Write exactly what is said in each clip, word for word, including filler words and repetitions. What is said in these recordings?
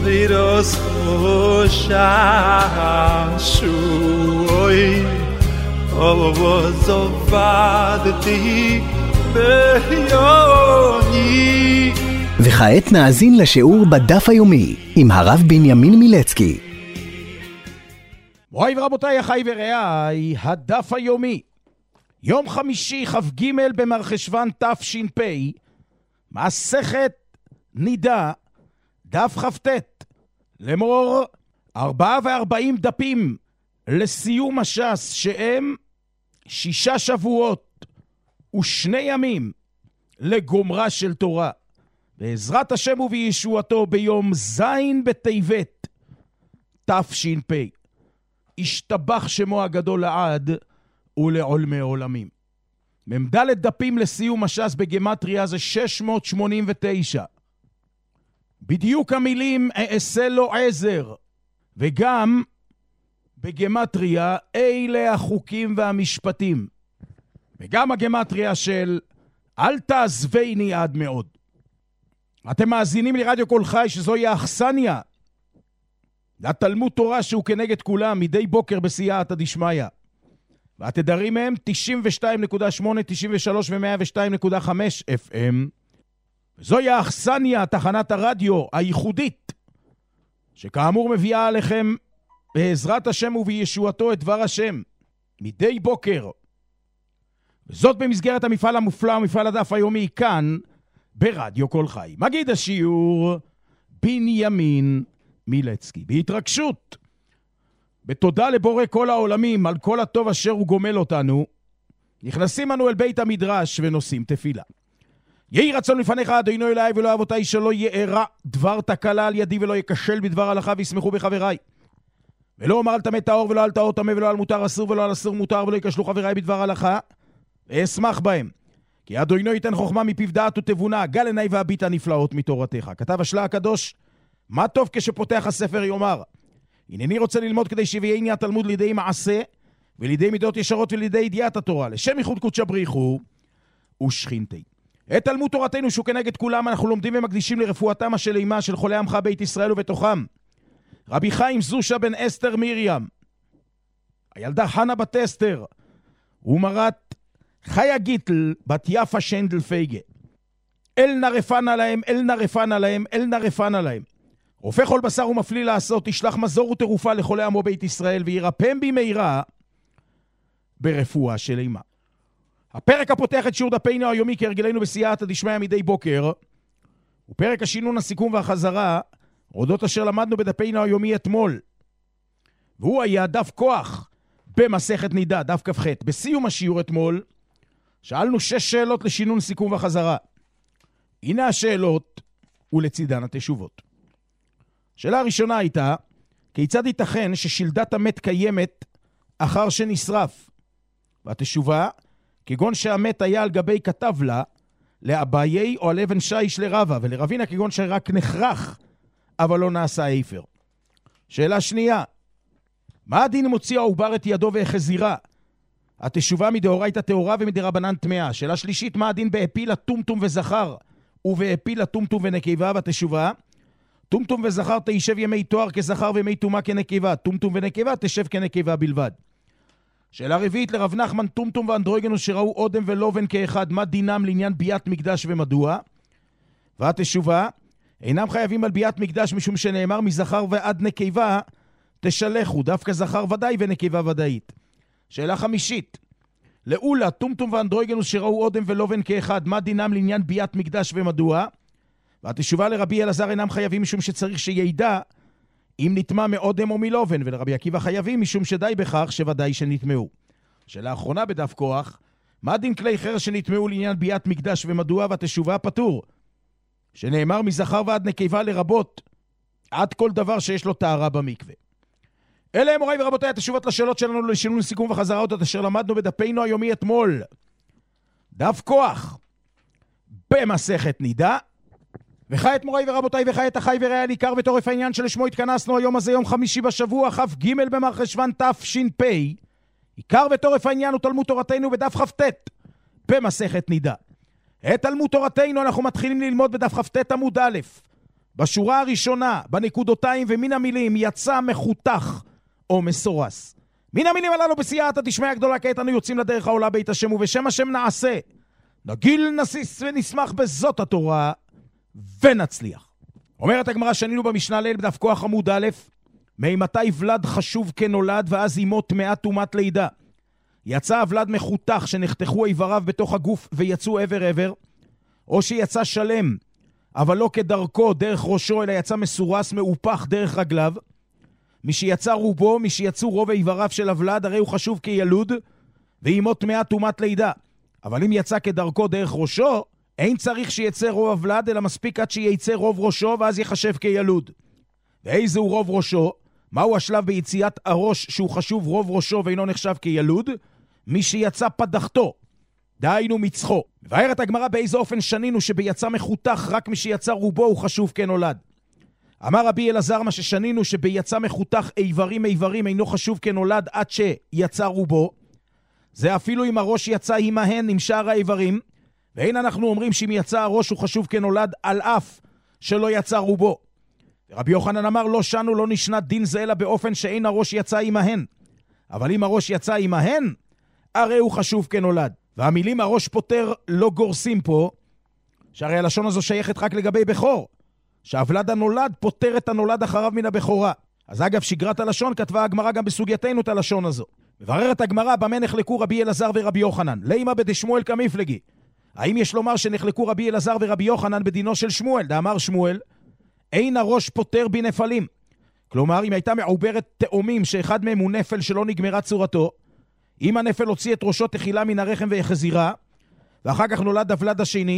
לירוס חוששוי ובזובדתי ביוני. וכעת נאזין לשיעור בדף היומי עם הרב בנימין מילצקי. מוריי ורבותיי, אחי ורעיי, הדף היומי, יום חמישי כ"ג במרחשוון תש"פ, מסכת נידה, דף כ"ט, לאמור ארבעה וארבעים דפים לסיום הש"ס, שהם שישה שבועות ושני ימים לגומרה של תורה, בעזרת השם ובישועתו ביום זין בטבת תש"פ. השתבח שמו הגדול לעד ולעולמי עולמים. ממדלת דפים לסיום הש"ס בגמטריה זה שש מאות שמונים ותשע. בדיוק המילים אעשה לו עזר, וגם בגמטריה אלה החוקים והמשפטים, וגם הגמטריה של אל תעזבני עד מאוד. אתם מאזינים לרדיו כל חי, שזוהי האכסניה לתלמוד תורה שהוא כנגד כולם, מדי בוקר בסייעתא דשמיא. והתדרים מהם תשעים ושתיים נקודה שמונה, תשעים ושלוש ו-מאה ושתיים נקודה חמש אף אם. וזוהי האכסניה, תחנת הרדיו הייחודית, שכאמור מביאה עליכם בעזרת השם ובישועתו את דבר השם, מדי בוקר. וזאת במסגרת המפעל המופלא, מפעל הדף היומי, כאן ברדיו כל חי. מגיד השיעור בנימין מילצקי. בהתרגשות, בתודה לבורא כל העולמים על כל הטוב אשר הוא גומל אותנו, נכנסים אנו אל בית המדרש ונושאים תפילה. יהי רצון לפניך אדוני אלוהי ולא אבותיי, שלא יארע דבר תקלה על ידי ולא יקשל בדבר הלכה, וישמחו בחבריי. ולא אומר על טמא טהור ולא על טהור טמא, ולא על מותר אסור ולא על אסור מותר, ולא יקשלו חבריי בדבר הלכה, ואשמח בהם. כי אדוני ייתן חוכמה מפיו דעת ותבונה, גל עיני והביט הנפלאות מתורתך. כתב השלה הקדוש, מה טוב כשפותח הספר יאמר, הנני רוצה ללמוד כדי שיביאני התלמוד לידי מעשה, ולידי מידות ישרות ולידי ידיעת התורה, לשם ייחוד קודשא בריחו ושכינתי. את תלמוד תורתנו שהוא כנגד כולם אנחנו לומדים ומקדישים לרפואתם השלמה של חולי עמך בית ישראל ובתוכם רבי חיים זושה בן אסתר מרים, הילדה חנה בת אסתר, ומרת חיה גיטל בת יפה שנדל פייגה. אל נרפן עליהם, אל נרפן עליהם, אל נרפן עליהם. רופא כל בשר ומפליא לעשות, תשלח מזור ותרופה לחולי עמו בית ישראל, וירפם במהרה ברפואה שלמה. הפרק הפותח את שיעור דפינו היומי כהרגלנו בסייעתא דשמיא מדי בוקר, ופרק השינון, הסיכום והחזרה, אודות אשר למדנו בדפינו היומי אתמול. והוא היה דף כוח במסכת נידה, דף כ"ח. בסיום השיעור אתמול, שאלנו שש שאלות לשינון, סיכום וחזרה. הנה השאלות ולצידן התשובות. השאלה הראשונה הייתה, כיצד ייתכן ששלדת המת קיימת אחר שנשרף? והתשובה, כגון שהמת היה על גבי כתב לה, לאביי או על אבן שיש לרבה, ולרבינה כגון שרק נחרח, אבל לא נעשה איפר. שאלה שנייה, מה הדין מוציא העובר את ידו והחזירה? התשובה, מדאורייתא טהורה ומדרבנן טמאה. שאלה שלישית, מה הדין בהפילה טומטום וזכר ובהפילה טומטום ונקבה? והתשובה, טומטום וזכר תישב ימי תואר כזכר וימי טומאה כנקבה, טומטום ונקבה תשב כנקבה בלבד. שאלה רביעית, לרב נחמן, טומטום ואנדרוגינוס שראו אודם ולובן כאחד, מה דינם לעניין ביאת מקדש ומדוע? והתשובה, אינם חייבים על ביאת מקדש משום שנאמר מזכר ועד נקבה תשלחו, דווקא זכר ודאי ונקבה ודאית. שאלה חמישית, לאולה, טומטום ואנדרוגינוס שראו אודם ולובן כאחד, מה דינם לעניין ביאת מקדש ומדוע? והתשובה, לרבי אלעזר אינם חייבים משום שצריך שידע אם נטמע מאודם או מלובן, ולרבי עקיבא חייבים משום שדי בכך שוודאי שנטמעו. שאלה אחרונה בדף כוח, מה דין כלי חרס שנטמעו לעניין ביאת מקדש ומדוע? והתשובה, פטור, שנאמר מזכר ועד נקבה לרבות עד כל דבר שיש לו טהרה במקווה. אלה הם מוריי ורבותיי התשובות לשאלות שלנו לשינון, סיכום וחזרה אותות אשר למדנו בדפינו היומי אתמול. דף כוח במסכת נידה. וכעת מוריי ורבותיי, וכעת אחי ורעיי, עיקר וטורף העניין שלשמו התכנסנו היום הזה, יום חמישי בשבוע, כ"ג במרחשוון תש"פ. עיקר וטורף העניין הוא תלמוד תורתנו בדף כ"ט במסכת נידה. את תלמוד תורתנו אנחנו מתחילים ללמוד בדף כ"ט עמוד א', בשורה הראשונה, בנקודותיים ומן המילים, יצא מחותך או מסורס. מן המילים הללו בסייעתא דשמיא הגדולה, כעת אנו יוצאים לדרך העולה בית השם, ובשם השם נעשה. נגיל, נסיס ונשמח בזאת התורה, ונצליח. אומרת הגמרא, שנינו במשנה ליל בדף כוח עמוד א', ממתי ולד חשוב כנולד, ואז אימו טמאה טומאת לידה. יצא ולד מחותך שנחתכו איבריו בתוך הגוף ויצאו עבר עבר, או שיצא שלם, אבל לא כדרכו דרך ראשו, אלא יצא מסורס מאופח דרך רגליו. מי שיצא רובו, מי שיצאו רוב איבריו של הוולד, הרי הוא חשוב כילוד, ואימו טמאה טומאת לידה. אבל אם יצא כדרכו דרך ראשו, אין צריך שיצא רוב הוולד, אלא מספיק עד שיצא רוב ראשו, ואז יחשב כילוד. ואיזה הוא רוב ראשו? מהו השלב ביציאת הראש שהוא חשוב רוב ראשו ואינו נחשב כילוד? מי שיצא פדחתו, דהיינו מצחו. מבארת הגמרא באיזה אופן שנינו שביצא מחותך רק מי שיצא רובו הוא חשוב כנולד. אמר רבי אלעזר, מה ששנינו שביצא מחותך איברים איברים אינו חשוב כנולד עד שיצא רובו, זה אפילו אם הראש יצא עמהן עם שאר האיברים, ואין אנחנו אומרים שאם יצא הראש הוא חשוב כנולד על אף שלא יצא רובו. רבי יוחנן אמר, לא שנו לא נשנת דין זה אלא באופן שאין הראש יצא עמהן, אבל אם הראש יצא עמהן הרי הוא חשוב כנולד. והמילים הראש פותר לא גורסים פה, שהרי הלשון הזו שייכת רק לגבי בכור, שהוולד הנולד פותר את הנולד אחריו מן הבכורה. אז אגב, שגרת הלשון כתבה הגמרא גם בסוגייתנו את הלשון הזו. מבררת הגמרא במה נחלקו רבי אלעזר ורבי יוחנן. לימה בדשמואל כמפלגי. האם יש לומר שנחלקו רבי אלעזר ורבי יוחנן בדינו של שמואל? דאמר שמואל, אין הראש פותר בנפלים. כלומר, אם הייתה מעוברת תאומים שאחד מהם הוא נפל שלא נגמרה צורתו, אם הנפל הוציא את ראשו תחילה מן הרחם והחזירה, ואחר כך נולד הוולד השני,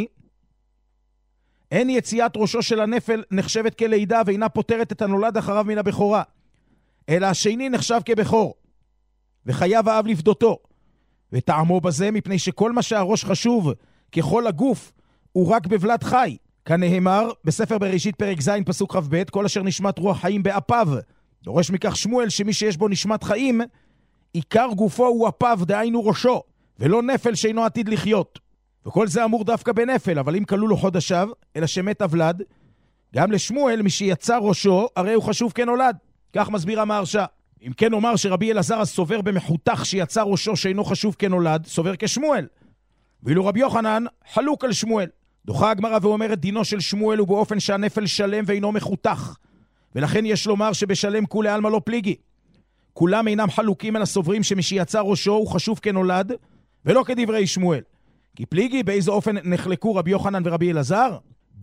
אין יציאת ראשו של הנפל נחשבת כלידה ואינה פותרת את הנולד אחריו מן הבכורה, אלא השני נחשב כבכור, וחייב האב לפדותו. וטעמו בזה מפני שכל מה שהראש חשוב ככל הגוף הוא רק בבלד חי, כנאמר בספר בראשית פרק ז' פסוק כ"ב, כל אשר נשמת רוח חיים באפיו. דורש מכך שמואל שמי שיש בו נשמת חיים, עיקר גופו הוא אפיו, דהיינו ראשו, ולא נפל שאינו עתיד לחיות. וכל זה אמור דווקא בנפל, אבל אם כלו לו חודשיו, אלא שמת הוולד, גם לשמואל מי שיצא ראשו, הרי הוא חשוב כנולד. כך מסביר המהרש"א. אם כן אומר שרבי אלעזר סובר במחותך שיצא ראשו שאינו חשוב כנולד, סובר כשמואל. ואילו רבי יוחנן חלוק על שמואל. דוחה הגמרא ואומרת דינו של שמואל הוא באופן שהנפל שלם ואינו מחותך. ולכן יש לומר שבשלם כולי עלמא לא פליגי. כולם אינם חלוקים על הסוברים שמי שיצא ראשו הוא חשוב כנולד, ולא כדברי שמואל. כי פליגי באיזה אופן נחלקו רבי יוחנן ורבי אלעזר?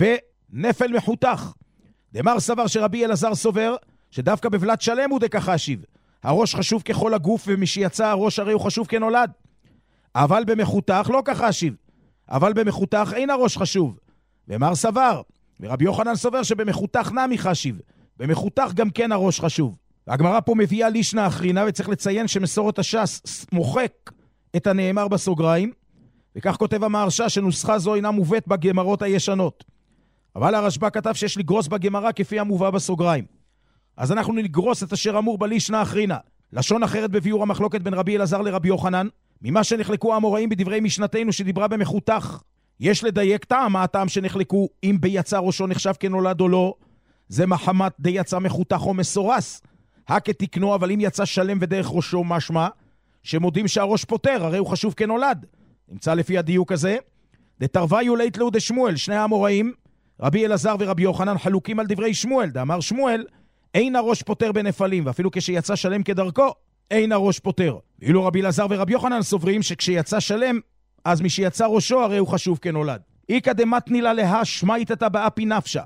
בנפל מחותך. דמר סבר שרבי אלעזר סובר שדווקא בבלת שלם הוא דקה חשיב. הראש חשוב ככל הגוף, ומי שיצא הראש הרי הוא חשוב כנולד. אבל במחותך לא ככה חשיב. אבל במחותך אין הראש חשוב. ומר סבר, ורבי יוחנן סובר שבמחותך נמי חשיב. במחותך גם כן הראש חשוב. והגמרא פה מביאה לישנה אחרינה, וצריך לציין שמסורת הש"ס מוחק את הנאמר בסוגריים, וכך כותב המהרש"א שנוסחה זו אינה מובאת בגמרות הישנות. אבל הרשב"א כתב שיש לגרוס בגמרא כפי המובא בסוגריים. אז אנחנו נגרוס את אשר אמור בלישנה אחרינה. לשון אחרת בביאור המחלוקת בין רבי אלעזר לרבי יוחנן, ממה שנחלקו האמוראים בדברי משנתנו שדיברה במחותך. יש לדייק טעם, מה הטעם שנחלקו אם ביצא ראשו נחשב כנולד או לא, זה מחמת די יצא מחותך או מסורס. הכתקנו, אבל אם יצא שלם ודרך ראשו משמע, שמודים שהראש פותר, הרי הוא חשוב כנולד. נמצא לפי הדיוק הזה, דתרוויו לית לו דשמואל, שני האמוראים, רבי אלעזר ורבי יוחנן חלוקים על דברי שמואל. דאמר שמואל, אין הראש פותר בנפלים, ואפילו כשיצא שלם כדרכו, אין הראש פותר. ואילו רבי אלעזר ורבי יוחנן סוברים שכשיצא שלם, אז מי שיצא ראשו הרי הוא חשוב כנולד. איקא דמתני לה לה שמייתתא באפי נפשה.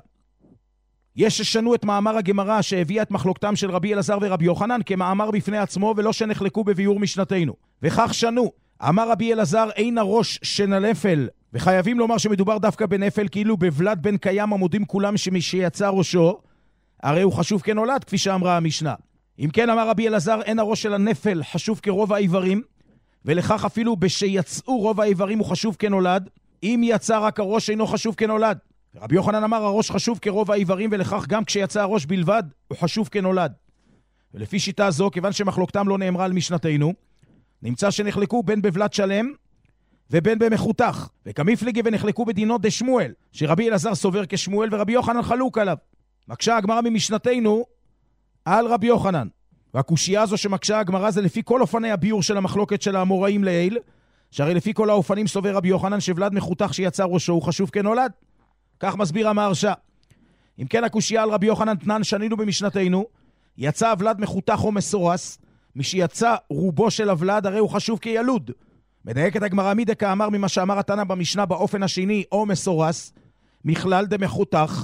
יש ששנו את מאמר הגמרא שהביאה את מחלוקתם של רבי אלעזר ורבי יוחנן כמאמר בפני עצמו, ולא שנחלקו בביאור משנתנו. וכך שנו, אמר רבי אלעזר אין הראש שנלפל, וחייבים לומר שמדובר דווקא בנפל, כאילו בבלד בן קיים עמודים כולם שמי שיצא ראשו, הרי הוא חשוב כנולד, כפי שאמרה המשנה. אם כן אמר רבי אלעזר אין הראש של הנפל חשוב כרוב האיברים, ולכך אפילו בשיצאו רוב האיברים הוא חשוב כנולד, אם יצא רק הראש אינו חשוב כנולד. רבי יוחנן אמר הראש חשוב כרוב האיברים, ולכך גם כשיצא הראש בלבד הוא חשוב כנולד. ולפי שיטה זו, כיוון שמחלוקתם לא נאמרה על משנתנו, נמצא שנחלקו בין בבלת שלם ובין במחותך, וכמפלגי ונחלקו בדינו דשמואל, שרבי אלעזר סובר כשמואל ורבי יוחנן חלוק עליו. מקשה הגמרא ממשנתנו על רבי יוחנן. והקושייה הזו שמקשה הגמרא זה לפי כל אופני הביור של המחלוקת של האמוראים לעיל, שהרי לפי כל האופנים סובר רבי יוחנן שבלד מחותך שיצא ראשו הוא חשוב כנולד. כך מסביר המהרש"א. אם כן הקושייה על רבי יוחנן תנן שנינו במשנתנו, יצא ולד מחותך או מסורס, מי שיצא רובו של הוולד הרי הוא חשוב כילוד. מדייקת הגמרא מידה כאמר ממה שאמר התנא במשנה באופן השני או מסורס, מכלל דמחותך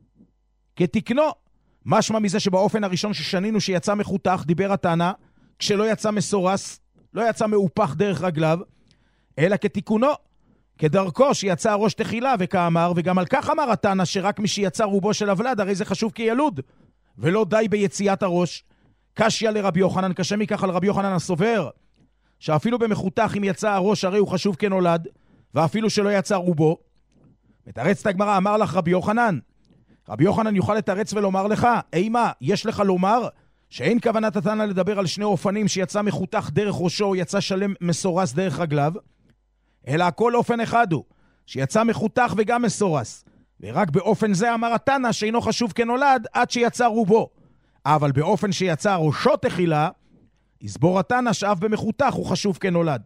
כתקנו. משמע מזה שבאופן הראשון ששנינו שיצא מחותך דיבר התנא, כשלא יצא מסורס, לא יצא מאופח דרך רגליו, אלא כתיקונו, כדרכו שיצא ראש תחילה וכאמר, וגם על כך אמר התנא שרק מי שיצא רובו של הוולד הרי זה חשוב כילוד, ולא די ביציאת הראש. קשיא לרבי יוחנן, קשה מכך על רבי יוחנן הסובר, שאפילו במחותך אם יצא הראש הרי הוא חשוב כנולד, ואפילו שלא יצא רובו. מתרץ את הגמרא, אמר לך רבי יוחנן, רבי יוחנן יוכל לתרץ ולומר לך, אימה, יש לך לומר שאין כוונת התנא לדבר על שני אופנים שיצא מחותך דרך ראשו או יצא שלם מסורס דרך רגליו, אלא הכל אופן אחד הוא, שיצא מחותך וגם מסורס. ורק באופן זה אמר התנא שאינו חשוב כנולד עד שיצא רובו. אבל באופן שיצא ראשו תחילה, יסבור התנא שאף במחותך הוא חשוב כנולד.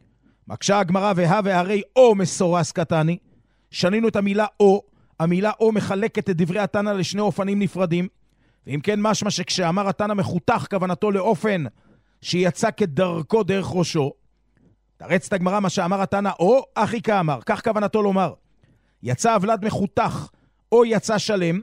מקשה הגמרא והא והרי או מסורס קטני, שנינו את המילה או, המילה או מחלקת את דברי התנא לשני אופנים נפרדים, ואם כן משמע שכשאמר התנא מחותך כוונתו לאופן שיצא כדרכו דרך ראשו, תרץ את הגמרא מה שאמר התנא או אחי כאמר, כך כוונתו לומר, יצא הוולד מחותך או יצא שלם,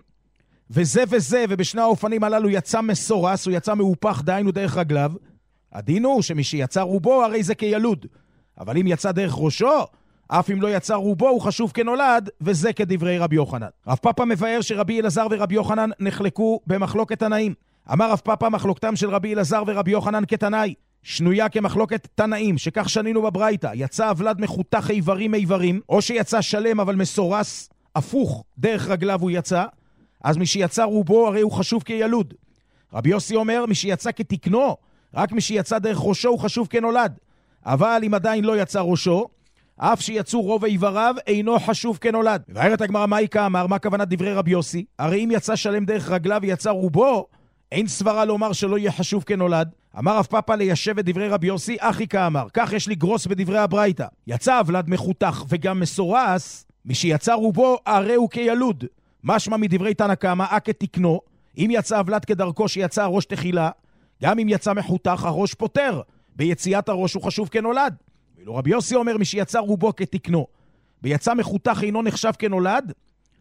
וזה וזה, ובשני האופנים הללו יצא מסורס, הוא יצא מאופח דהיינו דרך רגליו, הדין הוא שמי שיצא רובו הרי זה כילוד, אבל אם יצא דרך ראשו, אף אם לא יצא רובו הוא חשוב כנולד, וזה כדברי רבי יוחנן. רב פאפא מבאר שרבי אלעזר ורבי יוחנן נחלקו במחלוקת תנאים. אמר רב פאפא מחלוקתם של רבי אלעזר ורבי יוחנן כתנאי, שנויה כמחלוקת תנאים, שכך שנינו בברייתא, יצא הוולד מחותך איברים איברים, או שיצא שלם אבל מסורס, הפוך, דרך רגליו הוא יצא, אז מי שיצא רובו הרי הוא חשוב כילוד. רבי יוסי אומר, מי שיצא כתקנו, רק מי שיצא דרך ראשו הוא חשוב כנולד. אבל אם עדיין לא יצא ראשו, אף שיצאו רוב איבריו אינו חשוב כנולד. ובארת הגמרא מה יקה אמר, מה כוונת דברי רבי יוסי? הרי אם יצא שלם דרך רגליו ויצא רובו, אין סברה לומר שלא יהיה חשוב כנולד. אמר רב פאפא ליישב את דברי רבי יוסי, אחי כאמר, כך יש לי גרוס בדברי הברייתא. יצא הוולד מחותך וגם מסורס, מי שיצא רובו הרי הוא כילוד. משמע מדברי תנא קמא, אקה תקנו, אם יצא הוולד כדרכו שיצא הראש תחילה, גם אם יצא מחותך הראש פותר, ביציאת הראש הוא חשוב כנולד. ואילו רבי יוסי אומר, מי שיצא רובו כתקנו, ויצא מחותך אינו נחשב כנולד,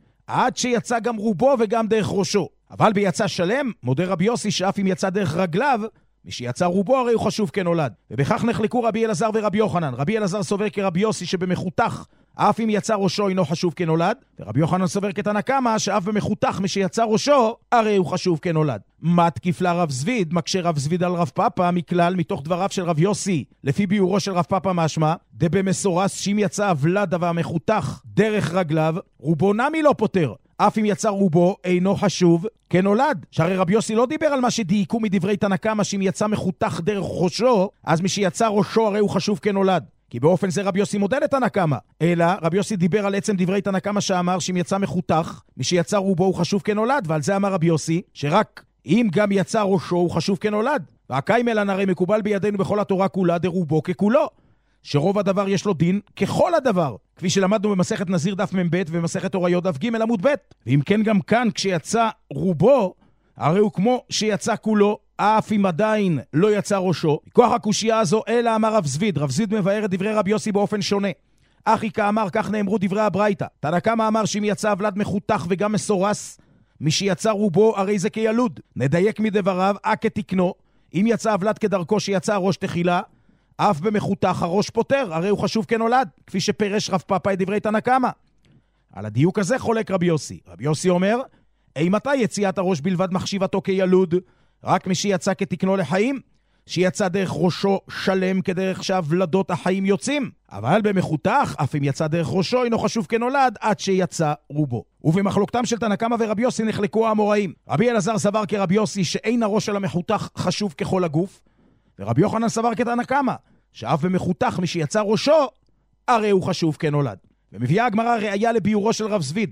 עד שיצא גם רובו וגם דרך ראשו. אבל ביצא שלם, מודה רבי יוסי שאף אם יצא דרך רגליו, מי שיצא רובו הרי הוא חשוב כנולד. ובכך נחלקו רבי אלעזר ורבי יוחנן. רבי אלעזר סובר כרבי יוסי שבמחותך, אף אם יצא ראשו אינו חשוב כנולד, ורבי יוחנן סובר כתנא קמא שאף במחותך מי שיצא ראשו הרי הוא חשוב כנולד. מה תקיף לה רב זביד? מקשה רב זביד על רב פאפא מכלל מתוך דבריו של רב יוסי, לפי ביורו של רב פאפא משמע, דבמסורס שאם יצא הוולד והמחותך דרך רגליו, רובו נמי לא פותר, אף אם יצא רובו אינו חשוב כנולד. שהרי רבי יוסי לא דיבר על מה שדייקו מדברי תנא קמא שאם יצא מחותך דרך ראשו, אז מי שיצא ראשו הרי הוא חשוב כנולד. כי באופן זה רבי יוסי מודד את תנא קמא. אלא רבי יוסי דיבר על עצם דברי תנא קמא שאמר שאם יצא מחותך, מי שיצא רובו הוא חשוב כנולד, ועל זה אמר רבי יוסי שרק אם גם יצא ראשו הוא חשוב כנולד. והקיימלן הרי מקובל בידינו בכל התורה כולה דרובו ככולו, שרוב הדבר יש לו דין ככל הדבר, כפי שלמדנו במסכת נזיר דף מ"ב ובמסכת אוריות דף ג' עמוד ב'. ואם כן גם כאן כשיצא רובו, הרי הוא כמו שיצא כולו, אף אם עדיין לא יצא ראשו. מכוח הקושייה הזו אלא אמר רב זביד. רב זביד מבאר את דברי רבי יוסי באופן שונה. אחי כאמר, כך נאמרו דברי הברייתא. תנא קמא אמר שאם יצא הוולד מחותך וגם מסורס, מי שיצא רובו הרי זה כילוד. נדייק מדבריו, אקה תקנו, אם יצא הוולד כדרכו שיצא הראש תחילה, אף במחותך הראש פותר, הרי הוא חשוב כנולד, כפי שפרש רב פאפא את דברי תנא קמא. על הדיוק הזה חולק רבי יוסי. רבי יוסי אומר, אי מתי יציאת הראש בלבד מחשיבתו כילוד? רק מי שיצא כתקנו לחיים, שיצא דרך ראשו שלם כדרך שהוולדות החיים יוצאים. אבל במחותך, אף אם יצא דרך ראשו, אינו חשוב כנולד עד שיצא רובו. ובמחלוקתם של תנא קמא ורבי יוסי נחלקו האמוראים. רבי אלעזר סבר כרבי יוסי שאין הראש של המחותך חשוב ככל הגוף, ורבי יוחנן סבר כתנא קמא שאף במחותך מי שיצא ראשו, הרי הוא חשוב כנולד. ומביאה הגמרא ראיה לביורו של רב זביד.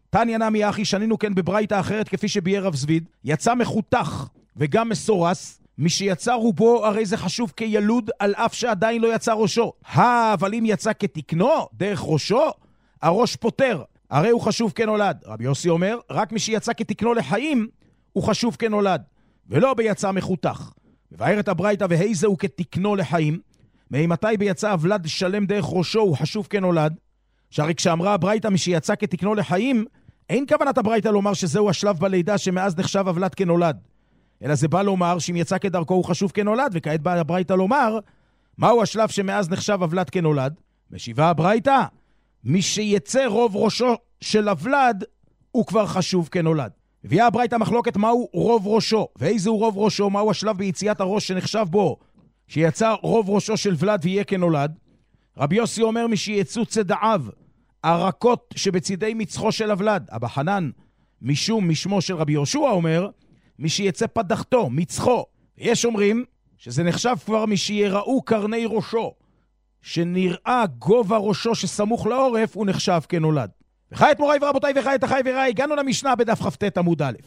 תניא נמי אחי, שנינו כן בברייתא אחרת כפי שביאר רב זביד, יצא מחותך וגם מסורס, מי שיצא רובו הרי זה חשוב כילוד על אף שעדיין לא יצא ראשו. הא, אבל אם יצא כתקנו דרך ראשו, הראש פותר, הרי הוא חשוב כנולד. רבי יוסי אומר, רק מי שיצא כתקנו לחיים, הוא חשוב כנולד, ולא ביצא מחותך. מבאר את הברייתא, והי זהו כתקנו לחיים, ממתי ביצא אבלד שלם דרך ראשו הוא חשוב כנולד, שהרי כשאמרה הברייתא מי שיצא כתקנו לחיים, אין כוונת הברייתא לומר שזהו השלב בלידה שמאז נחשב אבלד כנולד, אלא זה בא לומר שאם יצא כדרכו הוא חשוב כנולד, וכעת בא הברייתא לומר מהו השלב שמאז נחשב אבלד כנולד. משיבה הברייתא, מי שיצא רוב ראשו של אבלד הוא כבר חשוב כנולד. הביאה הברייתא מחלוקת מהו רוב ראשו, ואיזהו רוב ראשו, מהו השלב ביציאת הראש שנחשב בו שיצא רוב ראשו של ולד ויהיה כנולד. רבי יוסי אומר מי שיצאו צדעיו ערקות שבצידי מצחו של אבלד. אבא חנן משום משמו של רבי יהושע אומר מי שיצא פדחתו, מצחו. יש אומרים שזה נחשב כבר מי שיראו קרני ראשו, שנראה גובה ראשו שסמוך לעורף, הוא נחשב כנולד. וכעת מוריי ורבותיי וכעת אחי ורעי, הגענו למשנה בדף כ"ט עמוד א'.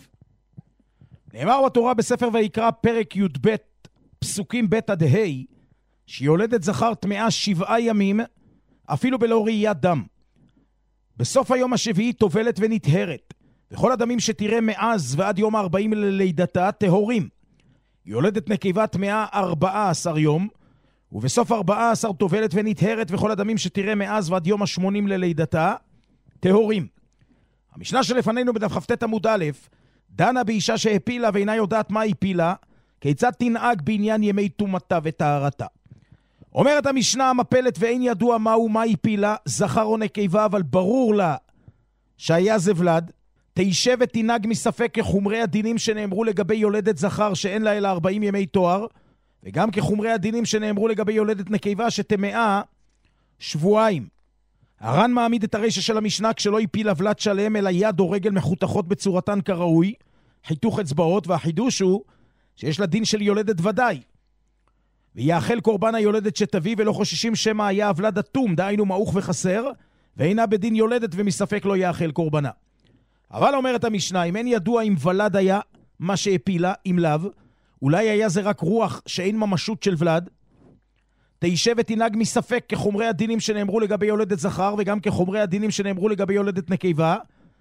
נאמר בתורה בספר ויקרא פרק י"ב פסוקים ב' עד ה' שיולדת זכר טמאה שבעה ימים אפילו בלא ראיית דם. בסוף היום השביעי טובלת ונטהרת, וכל הדמים שתראה מאז ועד יום הארבעים ללידתה טהורים. יולדת נקבה טמאה ארבעה עשר יום, ובסוף ארבעה עשר טובלת ונטהרת, וכל הדמים שתראה מאז ועד יום השמונים ללידתה טהורים. המשנה שלפנינו בדף כ"ט עמוד א' דנה באישה שהפילה ואינה יודעת מה הפילה, כיצד תנהג בעניין ימי טומאתה וטהרתה. אומרת המשנה המפלת ואין ידוע מהו מה הפילה, זכר או נקבה, אבל ברור לה שהיה זה ולד, תישב ותנהג מספק כחומרי הדינים שנאמרו לגבי יולדת זכר שאין לה אלא ארבעים ימי תואר, וגם כחומרי הדינים שנאמרו לגבי יולדת נקבה שטמאה שבועיים. הר"ן מעמיד את הרשע של המשנה כשלא הפילה ולד שלם אלא יד או רגל מחותכות בצורתן כראוי, חיתוך אצבעות, והחידוש הוא שיש לה דין של יולדת ודאי. ויאכל קורבן היולדת שתביא, ולא חוששים שמא היה הוולד אטום, דהיינו מעוך וחסר, ואינה בדין יולדת ומספק לא יאכל קורבנה. אבל אומרת המשנה, אם אין ידוע אם ולד היה מה שהפילה, אם לאו, אולי היה זה רק רוח שאין ממשות של ולד, תישב ותנהג מספק כחומרי הדינים שנאמרו לגבי יולדת זכר, וגם כחומרי הדינים שנאמרו לגבי יולדת נקבה,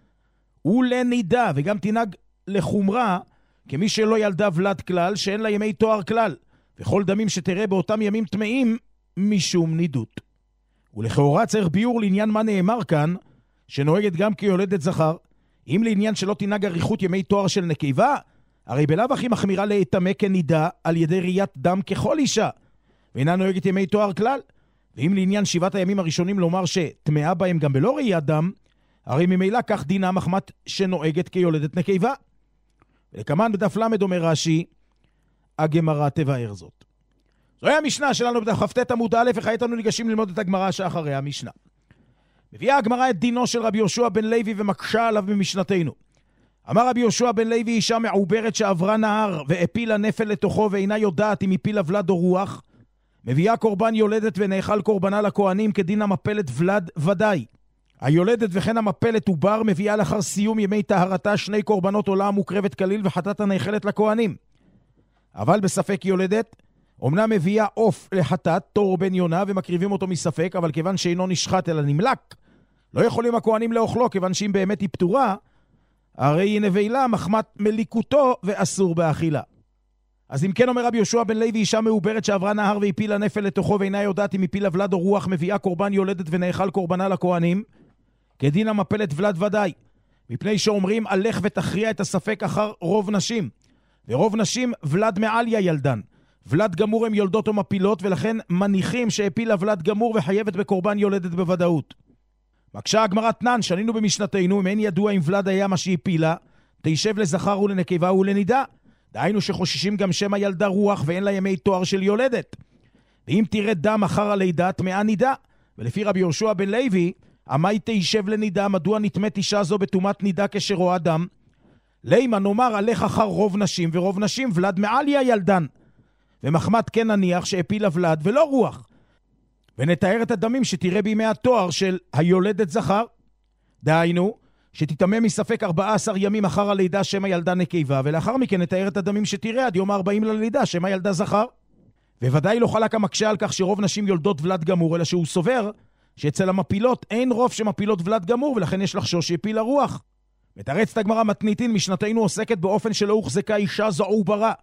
ולנידה, וגם תנהג לחומרה, כמי שלא ילדה ולד כלל, שאין לה ימי תואר כלל, וכל דמים שתראה באותם ימים טמאים משום נידות. ולכאורה צריך ביור לעניין מה נאמר כאן, שנוהגת גם כיולדת זכר. אם לעניין שלא תנהג אריכות ימי תואר של נקבה, הרי בלאו הכי מחמירה להיטמא כנידה על ידי ראיית דם ככל אישה, ואינה נוהגת ימי תואר כלל. ואם לעניין שבעת הימים הראשונים לומר שטמאה בהם גם בלא ראיית דם, הרי ממילא כך דינה מחמת שנוהגת כיולדת נקבה. ולכמן בדף למד אומר רש"י, הגמרא תבאר זאת. זוהי המשנה שלנו בדף כ"ט עמוד א', וכעת אנו ניגשים ללמוד את הגמרא שאחרי המשנה. מביאה הגמרא את דינו של רבי יהושע בן לוי ומקשה עליו במשנתנו. אמר רבי יהושע בן לוי, אישה מעוברת שעברה נהר והפילה נפל לתוכו ואינה יודעת אם הפילה ולד או רוח, מביאה קורבן יולדת ונאכל קורבנה לכהנים כדין המפלת ולד ודאי. היולדת וכן המפלת עובר מביאה לאחר סיום ימי טהרתה שני קורבנות עולה המוקרבת כליל וחטאת הנאכלת לכהנים. אבל בספק יולדת, אמנם מביאה עוף לחטאת, תור בן יונה, ומקריבים אותו מספק, אבל כיוון שאינו נשחט אלא נמלק, לא יכולים הכהנים לאוכלו, כיוון שאם באמת היא פטורה, הרי היא נבלה מחמת מליקותו ואסור באכילה. אז אם כן אומר רבי יהושע בן לוי, אישה מעוברת שעברה נהר והפילה נפל לתוכו ואינה יודעת אם הפילה ולד או רוח, מביאה קורבן יולדת ונאכל קורבנה לכהנים, כדין המפלת ולד ודאי, מפני שאומרים הלך ותכריע את הספק אחר רוב נשים, ורוב נשים ולד מעליה ילדן. ולד גמור הם יולדות או מפילות, ולכן מניחים שהפילה ולד גמור וחייבת בקורבן יולדת בוודאות. מקשה הגמרא תנן, שנינו במשנתנו, אם אין ידוע אם ולד היה מה שהפילה, תישב לזכר ולנקבה ולנידה. דהיינו שחוששים גם שמא ילדה רוח ואין לה ימי תואר של יולדת. ואם תראה דם אחר הלידה, טמאה נידה. ולפי רבי יהושע בן לוי, עמי תישב לנידה, מדוע נטמאת אישה זו בתומת נידה כשרואה דם? לימה נאמר הלך אחר רוב נשים, ורוב נשים ולד מעליה ילדן. ומחמת כן נניח שהפילה ולד ולא רוח. ונתאר את הדמים שתראה בימי התואר של היולדת זכר. דהיינו, שתתאמם מספק ארבעה עשר ימים אחר הלידה שמה ילדה נקבה, ולאחר מכן נתאר את הדמים שתראה עד יום ה-ארבעים ללידה שמה ילדה זכר. וודאי לא חלק המקשה על כך שרוב נשים יולדות ולד גמור, אלא שהוא סובר שאצל המפילות אין רוב שמפילות ולד גמור, ולכן יש לחשוש שיפיל הרוח. מתרצת הגמרא מתניתין, משנתנו עוסקת באופן שלא הוחזקה אישה זו עוברה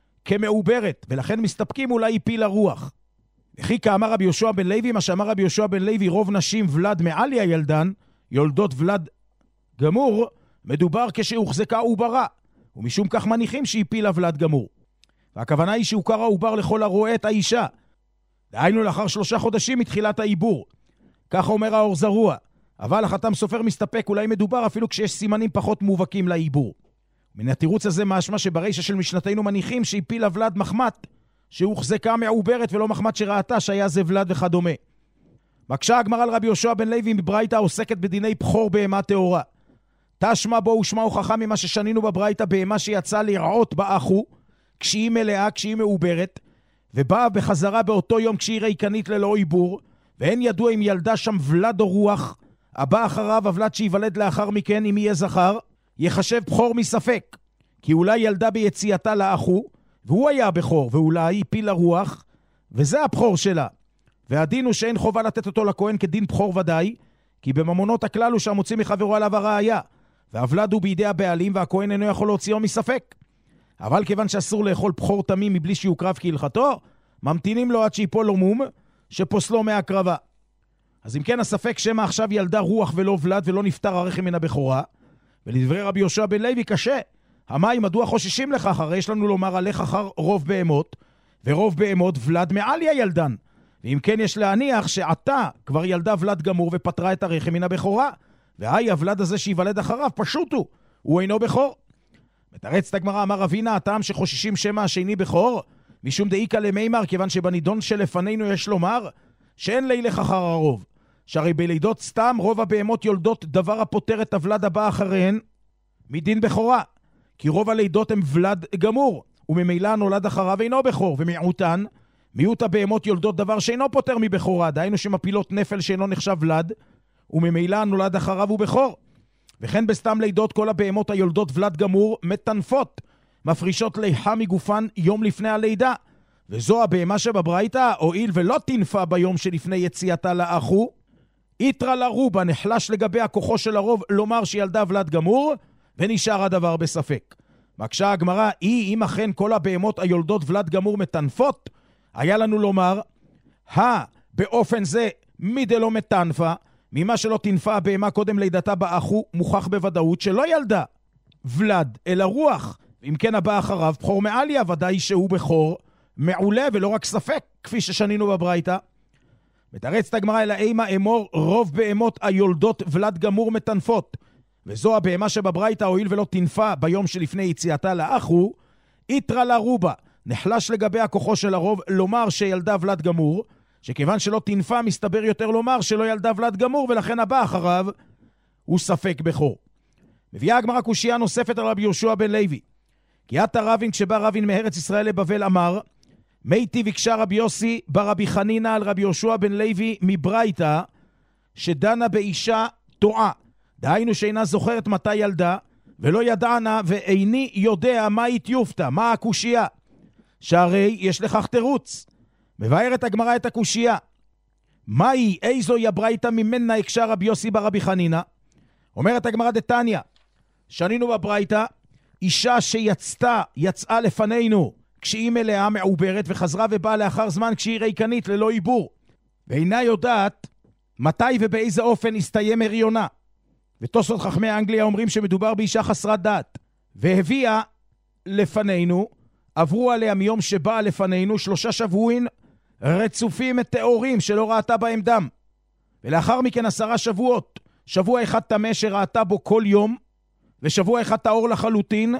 כמעוברת, ולכן מסתפקים אולי יפיל הרוח. וכי כאמר רבי יהושע בן לוי, מה שאמר רבי יהושע בן לוי, רוב נשים ולד מעליה ילדן, יולדות ולד גמור, מדובר כשהוחזקה עוברה, ומשום כך מניחים שהפילה ולד גמור. והכוונה היא שהוכר העובר לכל הרואה את האישה. דהיינו לאחר שלושה חודשים מתחילת העיבור. ככה אומר האור זרוע. אבל החתם סופר מסתפק, אולי מדובר אפילו כשיש סימנים פחות מובהקים לעיבור. מן התירוץ הזה משמע שברישה של משנתנו מניחים שהפילה ולד מחמת, שהוחזקה מעוברת ולא מחמת שראתה שהיה זה ולד וכדומה. מקשה הגמרא על רבי יהושע בן לוי מברייתא עוסקת בדיני בחור בהמה טהורה. תשמע בו ושמע הוכחה ממה ששנינו בברייתא בהמה שיצא לרעות באחו, כשהיא מלאה, כשהיא מעוברת, ובאה בחזרה באותו יום כשהיא ריקנית ללא עיבור, ואין ידוע אם ילדה שם ולד או רוח, הבא אחריו הוולד שיוולד לאחר מכן, אם יהיה זכר, יחשב בחור מספק, כי אולי ילדה ביציאתה לאחו, והוא היה בחור, ואולי הפיל הרוח, וזה הבחור שלה. והדין הוא שאין חובה לתת אותו לכהן כדין בחור ודאי, כי בממונות הכלל הוא שהמוציא מחברו עליו הראיה, והוולד הוא בידי הבעלים, והכהן אינו יכול להוציאו מספק. אבל כיוון שאסור לאכול בחור תמים מבלי שיוקרב כהלכתו, ממתינים לו עד שיפול לו מום, שפוסלו מהקרבה. אז אם כן, הספק שמה עכשיו ילדה רוח ולא ולד ולא נפטר הרחם מן הבכורה, ולדברי רבי יהושע בן לוי קשה. המים מדוע חוששים לכך? הרי יש לנו לומר עליך אחר רוב בהמות, ורוב בהמות ולד מעליה ילדן. ואם כן יש להניח שעתה כבר ילדה ולד גמור ופטרה את הרחם מן הבכורה, והי הוולד הזה שיוולד אחריו פשוט הוא, הוא אינו בכור. מתרצת הגמרא, אמר רבינה, הטעם שחוששים שמא השני בכור, משום דאיקא למימר, כיוון שבנידון שלפנינו יש לומר שאין לילך אחר הרוב, שהרי בלידות סתם רוב הבהמות יולדות דבר הפותר את הוולד הבא אחריהן מדין בכורה, כי רוב הלידות הם ולד גמור, וממילא נולד אחריו אינו בכור, ומיעוטן, מיעוט הבהמות יולדות דבר שאינו פותר מבכורה, דהיינו שמפילות נפל שאינו נחשב ולד, וממילא נולד אחריו הוא בכור. וכן בסתם לידות כל הבהמות היולדות ולד גמור מטנפות, מפרישות ליחה מגופן יום לפני הלידה, וזו הבהמה שבברייתא, הואיל ולא תנפה ביום שלפני יציאתה לאחו, יתרה לרובה, נחלש לגבי הכוחו של הרוב לומר שילדה ולד גמור, ונשאר הדבר בספק. מקשה הגמרא, היא אם אכן כל הבהמות היולדות ולד גמור מטנפות, היה לנו לומר, הא באופן זה מידה לא מטנפה, ממה שלא תנפה הבהמה קודם לידתה באחו, מוכח בוודאות שלא ילדה ולד אלא רוח. אם כן הבא אחריו בחור מעליה, ודאי שהוא בכור מעולה ולא רק ספק, כפי ששנינו בברייתא. מתרצת הגמרא, אלא אימה אמור רוב בהמות היולדות ולד גמור מטנפות, וזו הבהמה שבברייתא, הואיל ולא תנפה ביום שלפני יציאתה לאחו, יתרה לרובה, נחלש לגבי הכוחו של הרוב לומר שילדה ולד גמור, שכיוון שלא תנפה מסתבר יותר לומר שלא ילדה ולד גמור, ולכן הבא אחריו הוא ספק בכור. מביאה הגמרא קושיה נוספת על רבי יהושע בן לוי, כי עתה רבין כשבא רבין מארץ ישראל לבבל אמר, מייתי ביקשה רבי יוסי ברבי חנינה על רבי יהושע בן לוי מברייתא, שדנה באישה טועה, דהיינו שאינה זוכרת מתי ילדה, ולא ידענה ואיני יודע מה התיופתה, מה הקושיה, שהרי יש לכך תירוץ. מבארת הגמרא את הקושיה, מהי איזו יברייתא ממנה הקשה רבי יוסי ברבי חנינה? אומרת הגמרא דתניא, שנינו בברייתא, אישה שיצאה, יצאה לפנינו כשהיא מלאה מעוברת, וחזרה ובאה לאחר זמן כשהיא ריקנית ללא עיבור, ואינה יודעת מתי ובאיזה אופן הסתיים הריונה. ותוספות חכמי אנגליה אומרים שמדובר באישה חסרת דעת, והביאה לפנינו, עברו עליה מיום שבאה לפנינו שלושה שבועים רצופים מטהורים שלא ראתה בהם דם, ולאחר מכן עשרה שבועות, שבוע אחד תמה שראתה בו כל יום, ושבוע אחד טהור לחלוטין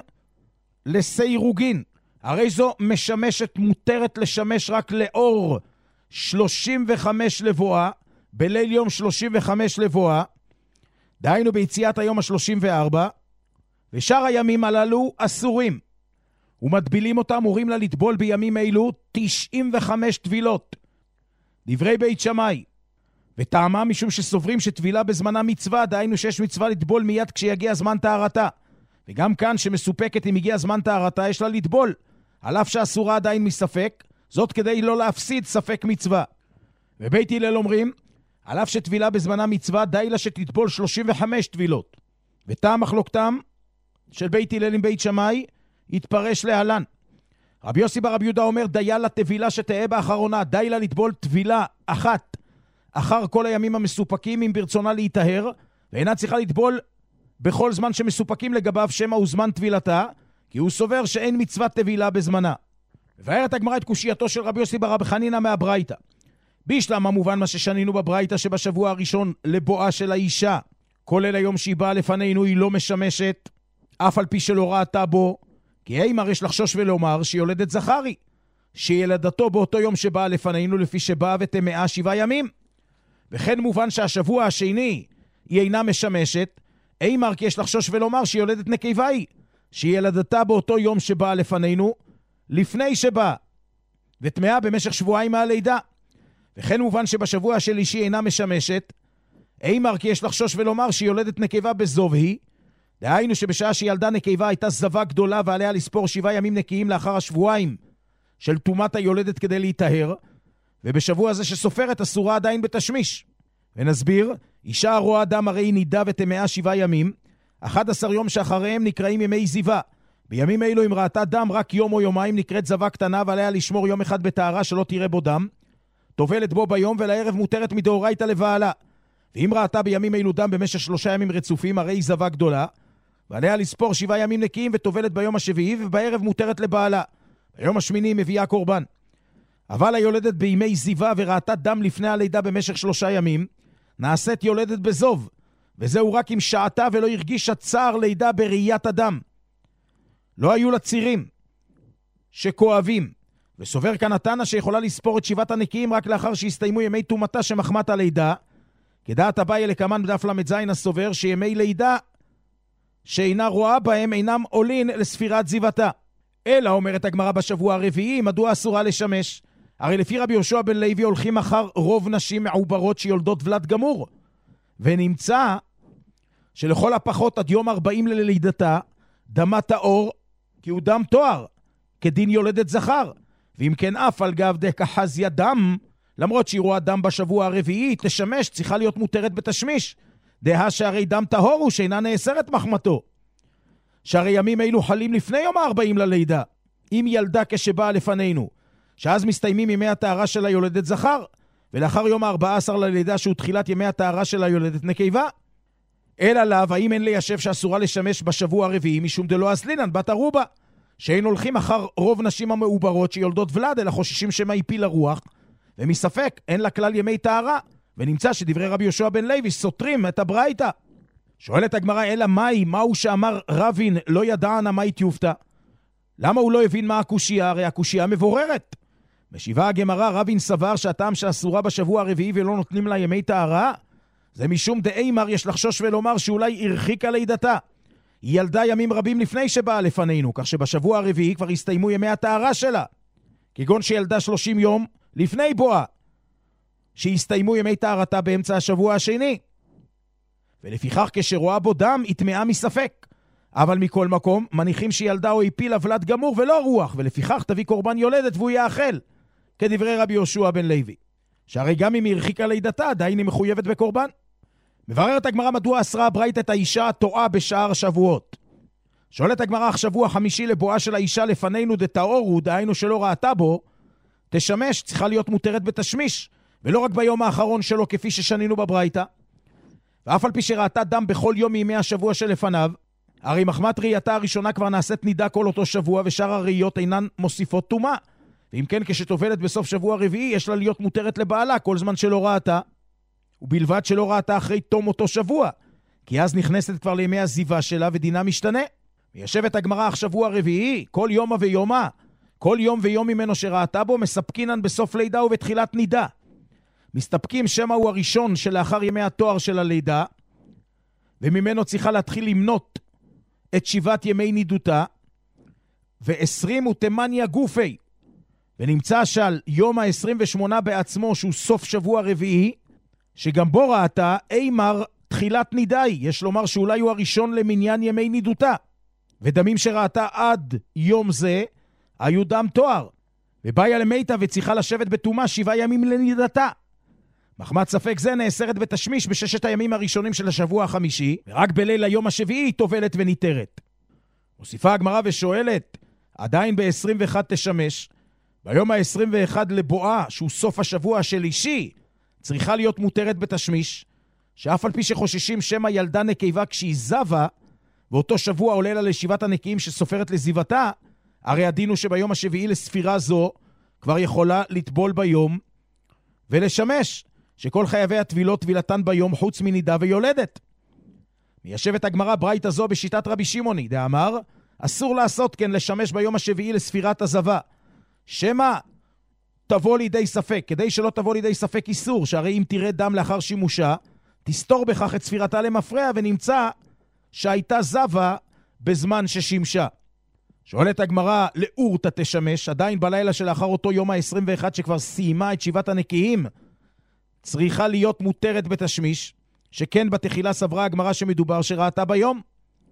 לסירוגין. הרי זו משמשת, מותרת לשמש רק לאור שלושים וחמש לבואה, בליל יום שלושים וחמש לבואה, דהיינו ביציאת היום ה-שלושים וארבע, ושאר הימים הללו אסורים, ומדבילים אותם, מורים לה לטבול בימים אלו תשעים וחמש טבילות. דברי בית שמאי, וטעמה משום שסוברים שטבילה בזמנה מצווה, דהיינו שיש מצווה לטבול מיד כשיגיע זמן טהרתה. וגם כאן שמסופקת אם הגיע זמן טהרתה, יש לה לטבול, על אף שאסורה עדיין מספק, זאת כדי לא להפסיד ספק מצווה. ובית הלל אומרים, על אף שטבילה בזמנה מצווה, די לה שתטבול שלושים וחמש טבילות. וטעם מחלוקתם של בית הלל עם בית שמאי יתפרש להלן. רבי יוסי בר רבי יהודה אומר, דיה לה טבילה שתהיה באחרונה, די לה לטבול טבילה אחת אחר כל הימים המסופקים אם ברצונה להיטהר, ואינה צריכה לטבול בכל זמן שמסופקים לגביו שמא הוא זמן טבילתה, כי הוא סובר שאין מצוות טבילה בזמנה. ובארת הגמרא את קושייתו של רבי יוסי בר רבי חנינא מהברייתא. בישלם המובן מה ששנינו בברייתא שבשבוע הראשון לבואה של האישה, כולל היום שהיא באה לפנינו היא לא משמשת, אף על פי שלא ראתה בו, כי אימר יש לחשוש ולומר שיולדת זכרי, שילדתו באותו יום שבאה לפנינו לפי שבאה ותמאה שבעה ימים. וכן מובן שהשבוע השני היא אינה משמשת, אימר כי יש לחשוש ולומר שיולדת נקבה היא, שילדתה באותו יום שבאה לפנינו לפני שבאה, ותמאה במשך שבועיים מהלידה. וכן מובן שבשבוע השלישי אינה משמשת, אימר כי יש לחשוש ולומר שיולדת נקבה בזוב היא, דהיינו שבשעה שילדה נקבה הייתה זבה גדולה ועליה לספור שבעה ימים נקיים לאחר השבועיים של תומת היולדת כדי להיטהר, ובשבוע הזה שסופרת אסורה עדיין בתשמיש. ונסביר, אישה הרואה דם הרי היא נידה ותמאה שבעה ימים, אחד עשר יום שאחריהם נקראים ימי זיווה. בימים אלו אם ראתה דם רק יום או יומיים נקראת זבה קטנה ועליה לשמור יום אחד בטהרה שלא תראה בו דם, טובלת בו ביום ולערב מותרת מדאורייתא לבעלה. ואם ראתה בימים אלו דם במשך שלושה ימים רצופים הרי היא זבה גדולה, ועליה לספור שבעה ימים נקיים וטובלת ביום השביעי ובערב מותרת לבעלה. ביום השמיני מביאה קורבן. אבל היולדת בימי זיווה וראתה דם לפני הלידה במשך שלושה ימים, נעשית יולדת בזוב, וזהו רק אם שעתה ולא הרגישה צער לידה בראיית הדם. לא היו לה צירים שכואבים, וסובר כאן התנא שיכולה לספור את שבעת הנקיים רק לאחר שהסתיימו ימי תומתה שמחמת הלידה, כדעת אביי לקמן בדף למד זין הסובר שימי לידה שאינה רואה בהם אינם עולין לספירת זיוותה. אלא אומרת הגמרא בשבוע הרביעי, מדוע אסורה לשמש? הרי לפי רבי יהושע בן לוי הולכים אחר רוב נשים מעוברות שיולדות ולד גמור, ונמצא שלכל הפחות עד יום ארבעים ללידתה דמה טהור, כי הוא דם תואר, כדין יולדת זכר. ואם כן אף על גב דקה חזיה דם, למרות שהיא רואה דם בשבוע הרביעי, תשמש, צריכה להיות מותרת בתשמיש. דהה שהרי דם טהור הוא שאינה נאסרת מחמתו. שהרי ימים אלו חלים לפני יום הארבעים ללידה, אם ילדה כשבאה לפנינו, שאז מסתיימים ימי הטהרה של היולדת זכר, ולאחר יום הארבעה עשר ללידה שהוא תחילת ימי הטהרה של היולדת נקבה. אלא לאו, האם אין ליישב שאסורה לשמש בשבוע הרביעי משום דלא אסלינן בת ערובה, שאין הולכים אחר רוב נשים המעוברות שיולדות ולד, אלא חוששים שמה יפיל הרוח, ומספק אין לה כלל ימי טהרה, ונמצא שדברי רבי יהושע בן לוי סותרים את הברייתא. שואלת הגמרא, אלא מהי, מהו שאמר רבין לא ידענה מה יתיופתא? למה הוא לא הבין מה הקושייה? הרי הקושייה מבוררת. משיבה הגמרא, רבין סבר שהטעם שאסורה בשבוע הרביעי ולא נותנים לה ימי טהרה, זה משום דאימר יש לחשוש ולומר שאולי הרחיקה לידתה. היא ילדה ימים רבים לפני שבאה לפנינו, כך שבשבוע הרביעי כבר הסתיימו ימי הטהרה שלה. כגון שילדה שלושים יום לפני בואה, שהסתיימו ימי טהרתה באמצע השבוע השני. ולפיכך כשרואה בו דם היא טמאה מספק. אבל מכל מקום מניחים שילדה או הפילה ולד גמור ולא רוח, ולפיכך תביא קורבן יולדת והוא יאכל, כדברי רבי יהושע בן לוי. שהרי גם אם היא הרחיקה לידתה, עדיין היא מחויבת בקורבן. מבררת הגמרא מדוע אסרה הברייתא את האישה הטועה בשער השבועות. שואלת הגמרא, שבוע חמישי לבואה של האישה לפנינו דטהור, דהיינו שלא ראתה בו, תשמש, צריכה להיות מותרת בתשמיש, ולא רק ביום האחרון שלו כפי ששנינו בברייתא. ואף על פי שראתה דם בכל יום מימי השבוע שלפניו, הרי מחמת ראייתה הראשונה כבר נעשית נידה כל אותו שבוע, ושאר הראיות אינן מוסיפות טומאה. ואם כן, כשטובלת בסוף שבוע רביעי, יש לה להיות מותרת לבעלה כל זמן שלא ראתה, ובלבד שלא ראתה אחרי תום אותו שבוע, כי אז נכנסת כבר לימי הזיווה שלה ודינה משתנה. וישבת הגמרא אך שבוע רביעי, כל יום ויומה, כל יום ויום ממנו שראתה בו, מספקינן בסוף לידה ובתחילת נידה. מסתפקים שמה הוא הראשון שלאחר ימי התואר של הלידה, וממנו צריכה להתחיל למנות את שבעת ימי נידותה, ועשרים ותמניה גופי, ונמצא שעל יום ה-עשרים ושמונה בעצמו, שהוא סוף שבוע רביעי, שגם בו ראתה אימר תחילת נידאי, יש לומר שאולי הוא הראשון למניין ימי נידותה, ודמים שראתה עד יום זה היו דם תואר, ובאיה למיתה וצריכה לשבת בתומה שבעה ימים לנידתה. מחמת ספק זה נאסרת בתשמיש בששת הימים הראשונים של השבוע החמישי, ורק בליל היום השביעי היא טובלת וניתרת. מוסיפה הגמרא ושואלת, עדיין ב-עשרים ואחת תשמש, ביום ה-עשרים ואחת לבואה, שהוא סוף השבוע של אישי, צריכה להיות מותרת בתשמיש, שאף על פי שחוששים שמא ילדה נקבה כשהיא זבה, ואותו שבוע עולה לה לשבעת הנקיים שסופרת לזיבתה, הרי הדין הוא שביום השביעי לספירה זו כבר יכולה לטבול ביום ולשמש, שכל חייבי הטבילות טבילתן ביום חוץ מנידה ויולדת. מיישבת הגמרא ברייתא זו בשיטת רבי שמעוני, דאמר, אסור לעשות כן לשמש ביום השביעי לספירת הזבה, שמא תבוא לידי ספק, כדי שלא תבוא לידי ספק איסור, שהרי אם תראה דם לאחר שימושה, תסתור בכך את ספירתה למפרע, ונמצא שהייתה זבה בזמן ששימשה. שואלת הגמרא, לאורתא תשמש, עדיין בלילה שלאחר אותו יום ה-עשרים ואחת שכבר סיימה את שבעת הנקיים, צריכה להיות מותרת בתשמיש, שכן בתחילה סברה הגמרא שמדובר שראתה ביום.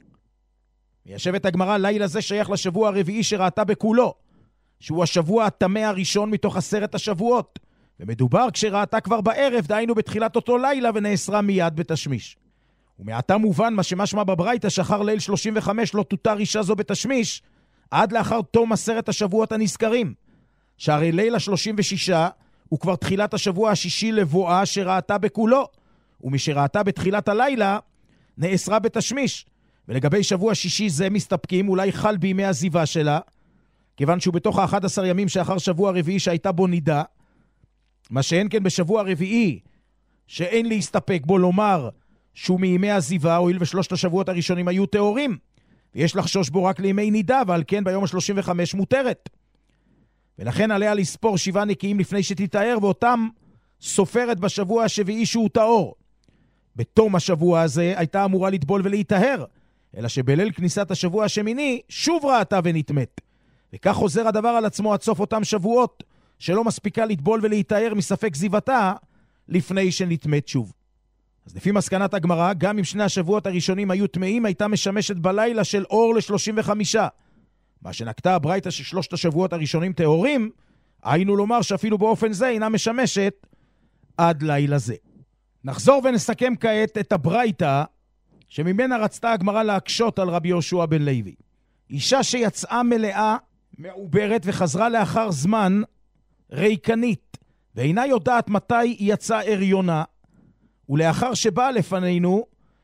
מיישבת הגמרא, לילה זה שייך לשבוע הרביעי שראתה בכולו, שהוא השבוע הטמא הראשון מתוך עשרת השבועות, ומדובר כשראתה כבר בערב, דהיינו בתחילת אותו לילה, ונאסרה מיד בתשמיש. ומעתה מובן מה שמשמע בברייתא, שאחר ליל שלושים וחמש לא תותר אישה זו בתשמיש, עד לאחר תום עשרת השבועות הנזכרים, שהרי ליל ה-שלושים ושש הוא כבר תחילת השבוע השישי לבואה שראתה בכולו, ומשראתה בתחילת הלילה נאסרה בתשמיש, ולגבי שבוע שישי זה מסתפקים, אולי חל בימי הזיבה שלה, כיוון שהוא בתוך ה-אחד עשר ימים שאחר שבוע רביעי שהייתה בו נידה, מה שאין כן בשבוע רביעי, שאין להסתפק בו לומר שהוא מימי הזיבה, הואיל ושלושת השבועות הראשונים היו תאורים, ויש לחשוש בו רק לימי נידה, ועל כן ביום ה-שלושים וחמש מותרת. ולכן עליה לספור שבעה נקיים לפני שתתאר, ואותם סופרת בשבוע השביעי שהוא תאור. בתום השבוע הזה הייתה אמורה לטבול ולהיטהר, אלא שבליל כניסת השבוע השמיני שוב ראתה ונתמת. וכך חוזר הדבר על עצמו עד סוף אותם שבועות, שלא מספיקה לטבול ולהיטהר מספק זיבתה לפני שנתמת שוב. אז לפי מסקנת הגמרא, גם אם שני השבועות הראשונים היו טמאים, הייתה משמשת בלילה של אור ל-שלושים וחמישה. מה שנקטה הברייתא ששלושת השבועות הראשונים תאורים, היינו לומר שאפילו באופן זה אינה משמשת עד לילה זה. נחזור ונסכם כעת את הברייתא שממנה רצתה הגמרא להקשות על רבי יהושע בן לוי. אישה שיצאה מלאה, מעוברת וחזרה לאחר זמן ריקנית, ואינה יודעת מתי יצא הריונה, ולאחר שבאה לפנינו,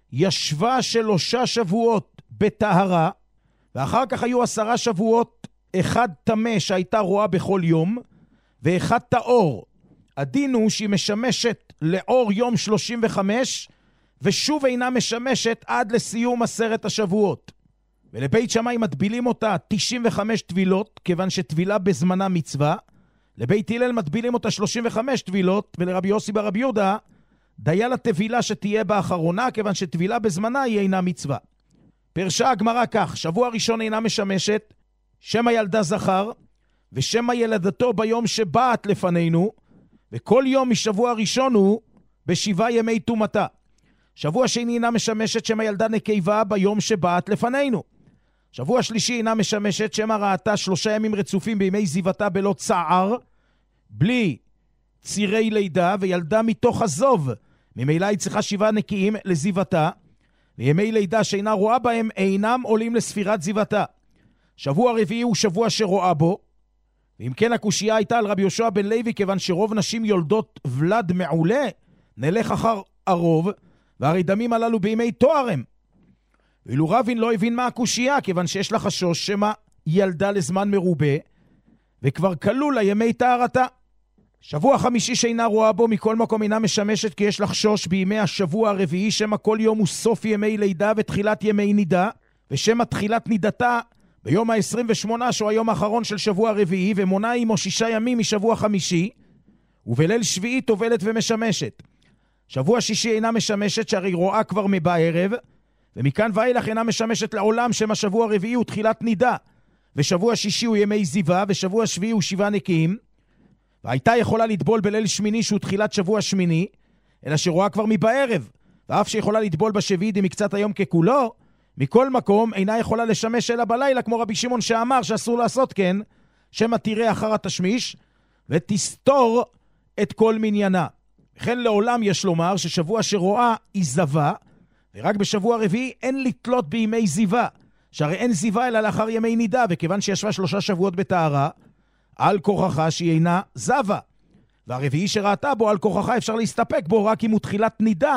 ישבה שלושה שבועות בטהרה, ואחר כך היו עשרה שבועות, אחד תמה שהייתה רואה בכל יום, ואחד תאור. הדין הוא שהיא משמשת לאור יום שלושים וחמש, ושוב אינה משמשת עד לסיום עשרת השבועות. ולבית שמאי מטבילים אותה תשעים וחמש טבילות, כיוון שטבילה בזמנה מצווה. לבית הלל מטבילים אותה שלושים וחמש טבילות, ולרבי יוסי ברבי יהודה, דיה לטבילה שתהיה באחרונה, כיוון שטבילה בזמנה היא אינה מצווה. פרשה הגמרא כך, שבוע ראשון אינה משמשת, שם הילדה זכר, ושם הילדתו ביום שבאת לפנינו, וכל יום משבוע ראשון הוא בשבעה ימי תומתה. שבוע שני אינה משמשת שם הילדה נקבה ביום שבאת לפנינו. שבוע שלישי אינה משמשת שם ראתה שלושה ימים רצופים בימי זיבתה בלא צער, בלי צירי לידה, וילדה מתוך הזוב. ממילא היא צריכה שבעה נקיים לזיבתה, וימי לידה שאינה רואה בהם אינם עולים לספירת זיבתה. שבוע רביעי הוא שבוע שרואה בו, ואם כן הקושייה הייתה על רבי יהושע בן לוי, כיוון שרוב נשים יולדות ולד מעולה, נלך אחר הרוב, והרי דמים הללו בימי תוארם. ואילו רבין לא הבין מה הקושייה, כיוון שיש לה חשוש שמה ילדה לזמן מרובה, וכבר כלול לימי טהרתה. שבוע חמישי שאינה רואה בו מכל מקום אינה משמשת, כי יש לחשוש בימי השבוע הרביעי, שמה כל יום הוא סוף ימי לידה ותחילת ימי נידה, ושמה תחילת נידתה ביום ה-עשרים ושמונה, שהוא היום האחרון של שבוע רביעי, ומונה עמו שישה ימים משבוע חמישי, ובליל שביעי טובלת ומשמשת. שבוע שישי אינה משמשת, שהרי רואה כבר מבערב, ומכאן ואילך אינה משמשת לעולם, שמה שבוע רביעי הוא תחילת נידה, ושבוע שישי הוא ימי זיבה, ושבוע שביעי הוא שבעה נקיים, והייתה יכולה לטבול בליל שמיני שהוא תחילת שבוע שמיני, אלא שרואה כבר מבערב, ואף שיכולה לטבול בשביעית מקצת היום ככולו, מכל מקום אינה יכולה לשמש אלא בלילה, כמו רבי שמעון שאמר שאסור לעשות כן, שמא תראה אחר התשמיש, ותסתור את כל מניינה. וכן לעולם יש לומר ששבוע שרואה היא זבה, ורק בשבוע רביעי אין לתלות בימי זיבה, שהרי אין זיבה אלא לאחר ימי נידה, וכיוון שישבה שלושה שבועות בתארה, על כוחך שהיא אינה זבה. והרביעי שראתה בו על כוחך אפשר להסתפק בו רק אם הוא תחילת נידה,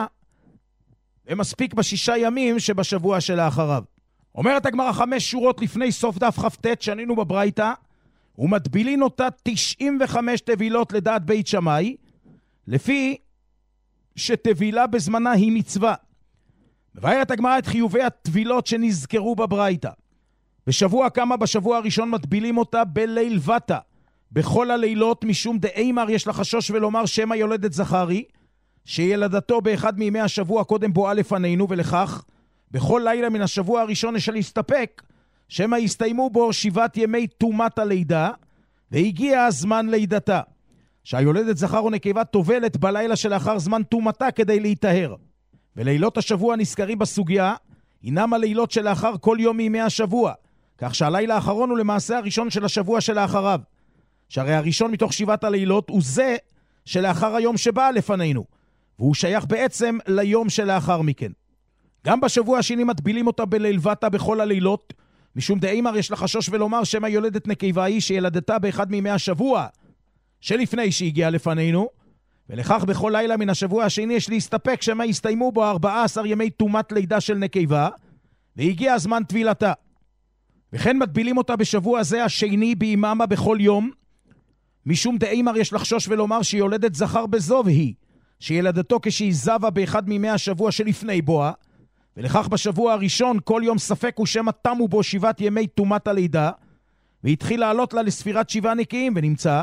ומספיק בשישה ימים שבשבוע שלאחריו. אומרת הגמרא חמש שורות לפני סוף דף חפטט שענינו בברייתא, ומטבילין אותה תשעים וחמש תבילות לדעת בית שמאי, לפי שתבילה בזמנה היא מצווה. מבארת הגמרא את חיובי התבילות שנזכרו בברייתא. בשבוע כמה בשבוע הראשון מטבילים אותה בליל וטה, בכל הלילות, משום דאימר יש לחשוש ולומר שמא יולדת זכרי, שילדתו באחד מימי השבוע קודם בואה לפנינו, ולכך בכל לילה מן השבוע הראשון יש להסתפק שמא יסתיימו בו שבעת ימי תומת הלידה, והגיע הזמן לידתה, שהיולדת זכר או נקבה טובלת בלילה שלאחר זמן תומתה כדי להיטהר. ולילות השבוע נזכרים בסוגיה הינם הלילות שלאחר כל יום מימי השבוע, כך שהלילה האחרון הוא למעשה הראשון של השבוע שלאחריו, שהרי הראשון מתוך שבעת הלילות הוא זה שלאחר היום שבא לפנינו, והוא שייך בעצם ליום שלאחר מכן. גם בשבוע השני מטבילים אותה בליל וטה בכל הלילות, משום דאימר יש לחשוש ולומר שמא יולדת נקבה היא שילדתה באחד מימי השבוע שלפני שהגיעה לפנינו, ולכך בכל לילה מן השבוע השני יש להסתפק שמא יסתיימו בו ארבעה עשר ימי תומת לידה של נקבה, והגיע הזמן טבילתה. וכן מטבילים אותה בשבוע הזה השני ביממה בכל יום, משום דאימר יש לחשוש ולומר שיולדת זכר בזוב היא, שילדתו כשהיא זבה באחד מימי השבוע שלפני בואה, ולכך בשבוע הראשון כל יום ספק הוא שמא תמו בו שבעת ימי תומת הלידה, והתחיל לעלות לה לספירת שבעה נקיים, ונמצא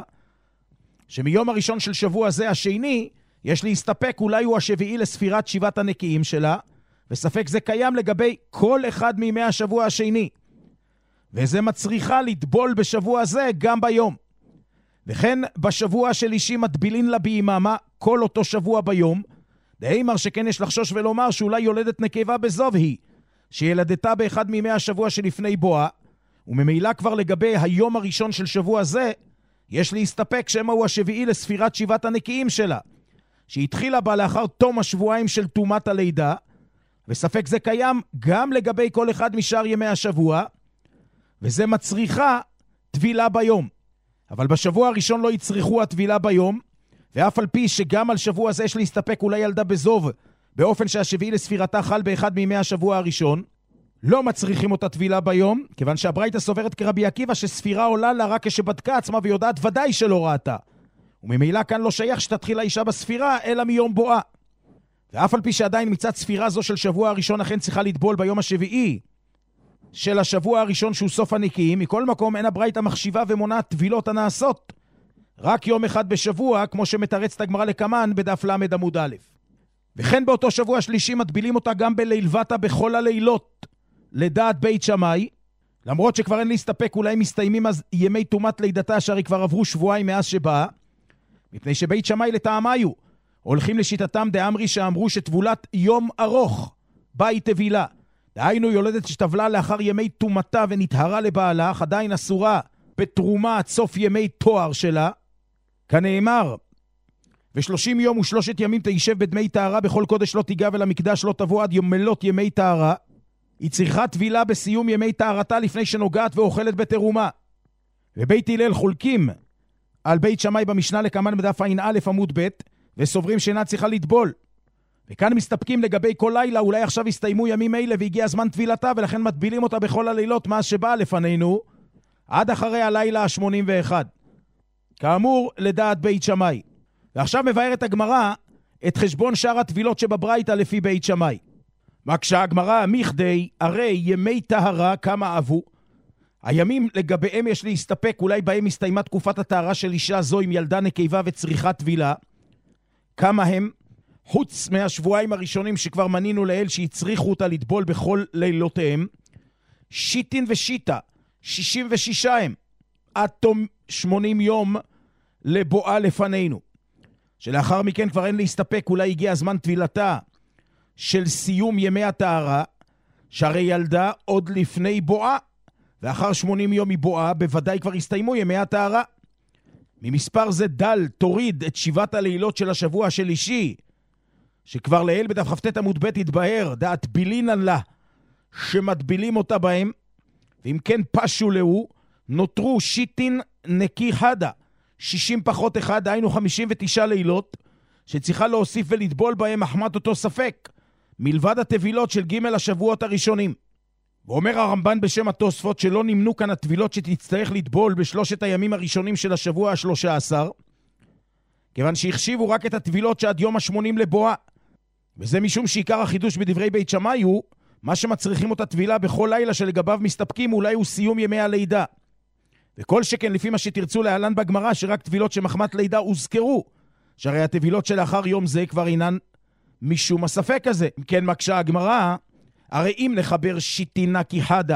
שמיום הראשון של שבוע זה השני, יש להסתפק אולי הוא השביעי לספירת שבעת הנקיים שלה, וספק זה קיים לגבי כל אחד מימי השבוע השני, וזה מצריכה לטבול בשבוע זה גם ביום. וכן בשבוע השלישי מטבילין לה ביממה כל אותו שבוע ביום, דאימר שכן יש לחשוש ולומר שאולי יולדת נקבה בזוב היא, שילדתה באחד מימי השבוע שלפני בואה, וממילא כבר לגבי היום הראשון של שבוע זה, יש להסתפק שמא הוא השביעי לספירת שבעת הנקיים שלה, שהתחילה בה לאחר תום השבועיים של תומת הלידה, וספק זה קיים גם לגבי כל אחד משאר ימי השבוע, וזה מצריכה טבילה ביום. אבל בשבוע הראשון לא יצריכו הטבילה ביום, ואף על פי שגם על שבוע זה יש להסתפק אולי ילדה בזוב, באופן שהשביעי לספירתה חל באחד מימי השבוע הראשון, לא מצריכים אותה טבילה ביום, כיוון שהברייתא סוברת כרבי עקיבא שספירה עולה לה רק כשבדקה עצמה ויודעת ודאי שלא ראתה. וממילא כאן לא שייך שתתחיל האישה בספירה, אלא מיום בואה. ואף על פי שעדיין מצד ספירה זו של שבוע הראשון אכן צריכה לטבול ביום השביעי של השבוע הראשון שהוא סוף הנקיים, מכל מקום אין הברייתא מחשיבה ומונעת טבילות הנעשות רק יום אחד בשבוע, כמו שמתרצת הגמרא לקמן בדף למד עמוד א'. וכן באותו שבוע שלישי מטבילים אותה גם בליל וטה בכל הלילות לדעת בית שמאי, למרות שכבר אין להסתפק אולי מסתיימים אז ימי תומת לידתה שהרי כבר עברו שבועיים מאז שבאה, מפני שבית שמאי לטעמיו הולכים לשיטתם דאמרי שאמרו שטבולת יום ארוך באי טבילה, דהיינו יולדת שטבלה לאחר ימי תומתה ונטהרה לבעלה, עדיין אסורה בתרומה עד סוף ימי תואר שלה, כנאמר ושלושים יום ושלושת ימים תישב בדמי טהרה, בכל קודש לא תיגע ולמקדש לא תבוא עד יום מלות ימי טהרה. היא צריכה טבילה בסיום ימי טהרתה לפני שנוגעת ואוכלת בתרומה. ובית הלל חולקים על בית שמאי במשנה לקמן בדף עין א' עמוד ב', וסוברים שאינה צריכה לטבול. וכאן מסתפקים לגבי כל לילה, אולי עכשיו הסתיימו ימים אלה והגיע הזמן טבילתה, ולכן מטבילים אותה בכל הלילות מאז שבאה לפנינו עד אחרי הלילה ה-שמונים ואחת, כאמור לדעת בית שמאי. ועכשיו מבארת הגמרא את חשבון שאר הטבילות שבברייתא לפי בית שמאי. מקשה הגמרא מכדי, הרי ימי טהרה כמה אבו, הימים לגביהם יש להסתפק אולי בהם הסתיימה תקופת הטהרה של אישה זו עם ילדה נקבה וצריכת טבילה, כמה הם? חוץ מהשבועיים הראשונים שכבר מנינו לאל שהצריכו אותה לטבול בכל לילותיהם, שיטין ושיטה, שישים ושישה הם, עד תום שמונים יום לבואה לפנינו. שלאחר מכן כבר אין להסתפק, אולי הגיע הזמן טבילתה של סיום ימי הטהרה, שהרי ילדה עוד לפני בואה, ואחר שמונים יום היא בואה, בוודאי כבר הסתיימו ימי הטהרה. ממספר זה דל תוריד את שבעת הלילות של השבוע השלישי, שכבר לעיל בדף כ"ט עמוד ב' התבהר, דעת בילינן לה, שמטבילים אותה בהם, ואם כן פשו להו, נותרו שיטין נקי חדה, שישים פחות אחד, היינו חמישים ותשע לילות, שצריכה להוסיף ולטבול בהם מחמת אותו ספק, מלבד הטבילות של ג' השבועות הראשונים. ואומר הרמב"ן בשם התוספות שלא נמנו כאן הטבילות שתצטרך לטבול בשלושת הימים הראשונים של השבוע השלושה עשר, כיוון שהחשיבו רק את הטבילות שעד יום השמונים לבואה. וזה משום שעיקר החידוש בדברי בית שמאי הוא, מה שמצריכים אותה טבילה בכל לילה שלגביו מסתפקים אולי הוא סיום ימי הלידה. וכל שכן לפי מה שתרצו להלן בגמרא שרק טבילות שמחמת לידה הוזכרו, שהרי הטבילות שלאחר יום זה כבר אינן משום הספק הזה. אם כן מקשה הגמרא, הרי אם נחבר שיטינה כחדה,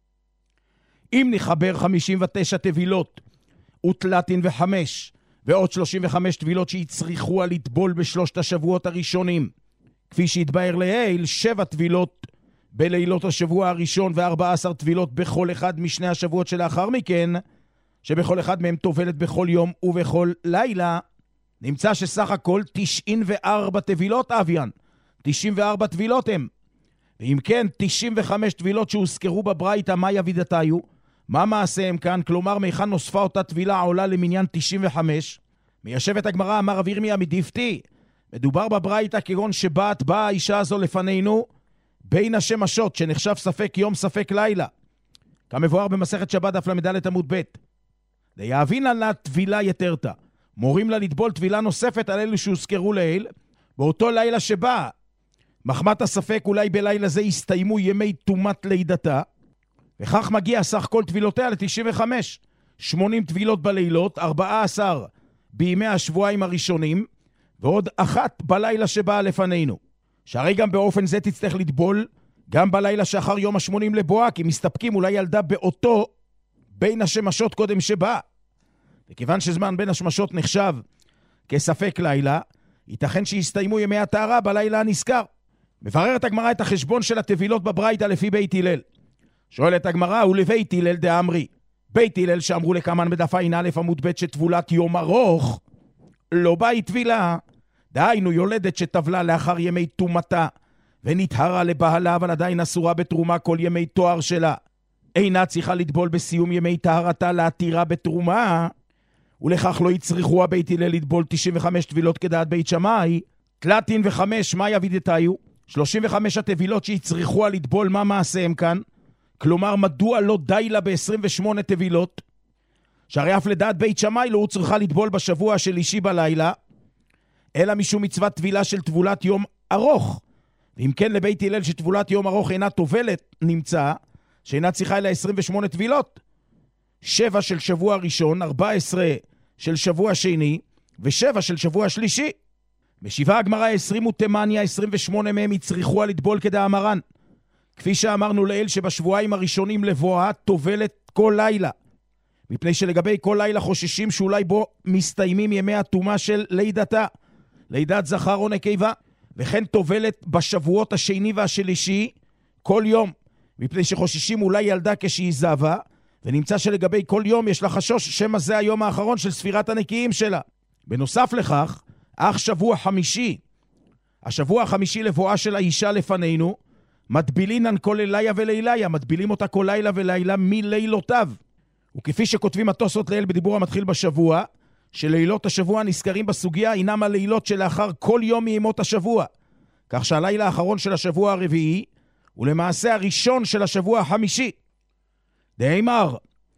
אם נחבר חמישים ותשע טבילות ותלתין וחמש ועוד שלושים וחמש טבילות שיצריכו לטבול בשלושת השבועות הראשונים, כפי שהתבהר לעיל, שבע טבילות בלילות השבוע הראשון ו-ארבע עשרה טבילות בכל אחד משני השבועות שלאחר מכן, שבכל אחד מהם טובלת בכל יום ובכל לילה, נמצא שסך הכל תשעים וארבע טבילות אביאן, תשעים וארבע טבילות הם. ואם כן, תשעים וחמש טבילות שהוזכרו בברייתא, מה יבידתיו? מה מעשיהם כאן? כלומר, מהיכן נוספה אותה טבילה עולה למניין תשעים וחמש? מיישבת הגמרא, אמר רב ירמיה מדיפתי, מדובר בברייתא כגון שבאת באה האישה הזו לפנינו בין השמשות, שנחשב ספק יום ספק לילה, כמבואר במסכת שבת דף למד עמוד ב'. ליהבין לה טבילה יתרתה, מורים לה לטבול טבילה נוספת על אלו שהוזכרו לעיל, באותו לילה שבא, מחמת הספק אולי בלילה זה הסתיימו ימי תומת לידתה, וכך מגיע סך כל טבילותיה ל-תשעים וחמש, שמונים טבילות בלילות, ארבע עשרה בימי השבועיים הראשונים, ועוד אחת בלילה שבאה לפנינו. שהרי גם באופן זה תצטרך לטבול, גם בלילה שאחר יום השמונים לבואה, כי מסתפקים אולי ילדה באותו בין השמשות קודם שבאה. וכיוון שזמן בין השמשות נחשב כספק לילה, ייתכן שיסתיימו ימי הטהרה בלילה הנזכר. מבררת הגמרא את החשבון של הטבילות בברייתא לפי בית הלל. שואלת הגמרא, ולבית הלל דאמרי, בית הלל שאמרו לכמן בדף ע"א עמוד ב' שטבולת יום ארוך לא באי טבילה, דהיינו יולדת שטבלה לאחר ימי תומתה ונטהרה לבעלה, אבל עדיין אסורה בתרומה כל ימי תואר שלה, אינה צריכה לטבול בסיום ימי טהרתה להתירה בתרומה, ולכך לא יצריכו הבית הלל לטבול תשעים וחמש טבילות כדעת בית שמאי. תלתין וחמש, מה יבידתיו? שלושים וחמש הטבילות שיצריכו לטבול, מה מעשיהם כאן? כלומר, מדוע לא די לה ב-עשרים ושמונה טבילות? שהרי אף לדעת בית שמאי לא הוא צריכה לטבול בשבוע השלישי בלילה, אלא משום מצוות טבילה של טבולת יום ארוך. ואם כן לבית הלל שטבולת יום ארוך אינה טובלת, נמצא שאינה צריכה אלא עשרים ושמונה טבילות, שבע של שבוע ראשון, ארבע עשרה של שבוע שני, ושבע של שבוע שלישי. משיבה הגמרא עשרים ותמניה, עשרים ושמונה מהם יצריכו לטבול כדאמרן. כפי שאמרנו לעיל שבשבועיים הראשונים לבואה טובלת כל לילה, מפני שלגבי כל לילה חוששים שאולי בו מסתיימים ימי התומה של לידתה, לידת זכר או נקבה, וכן טובלת בשבועות השני והשלישי כל יום, מפני שחוששים אולי ילדה כשהיא זבה, ונמצא שלגבי כל יום יש לה חשוש שמא זה היום האחרון של ספירת הנקיים שלה. בנוסף לכך, אך שבוע חמישי, השבוע החמישי לבואה של האישה לפנינו, מטבילינן כל ליליה וליליה, מטבילים אותה כל לילה ולילה מלילותיו. וכפי שכותבים התוספות לעיל בדיבור המתחיל בשבוע, שלילות השבוע נזכרים בסוגיה אינם הלילות שלאחר כל יום מימות השבוע, כך שהלילה האחרון של השבוע הרביעי הוא למעשה הראשון של השבוע החמישי. דאמר,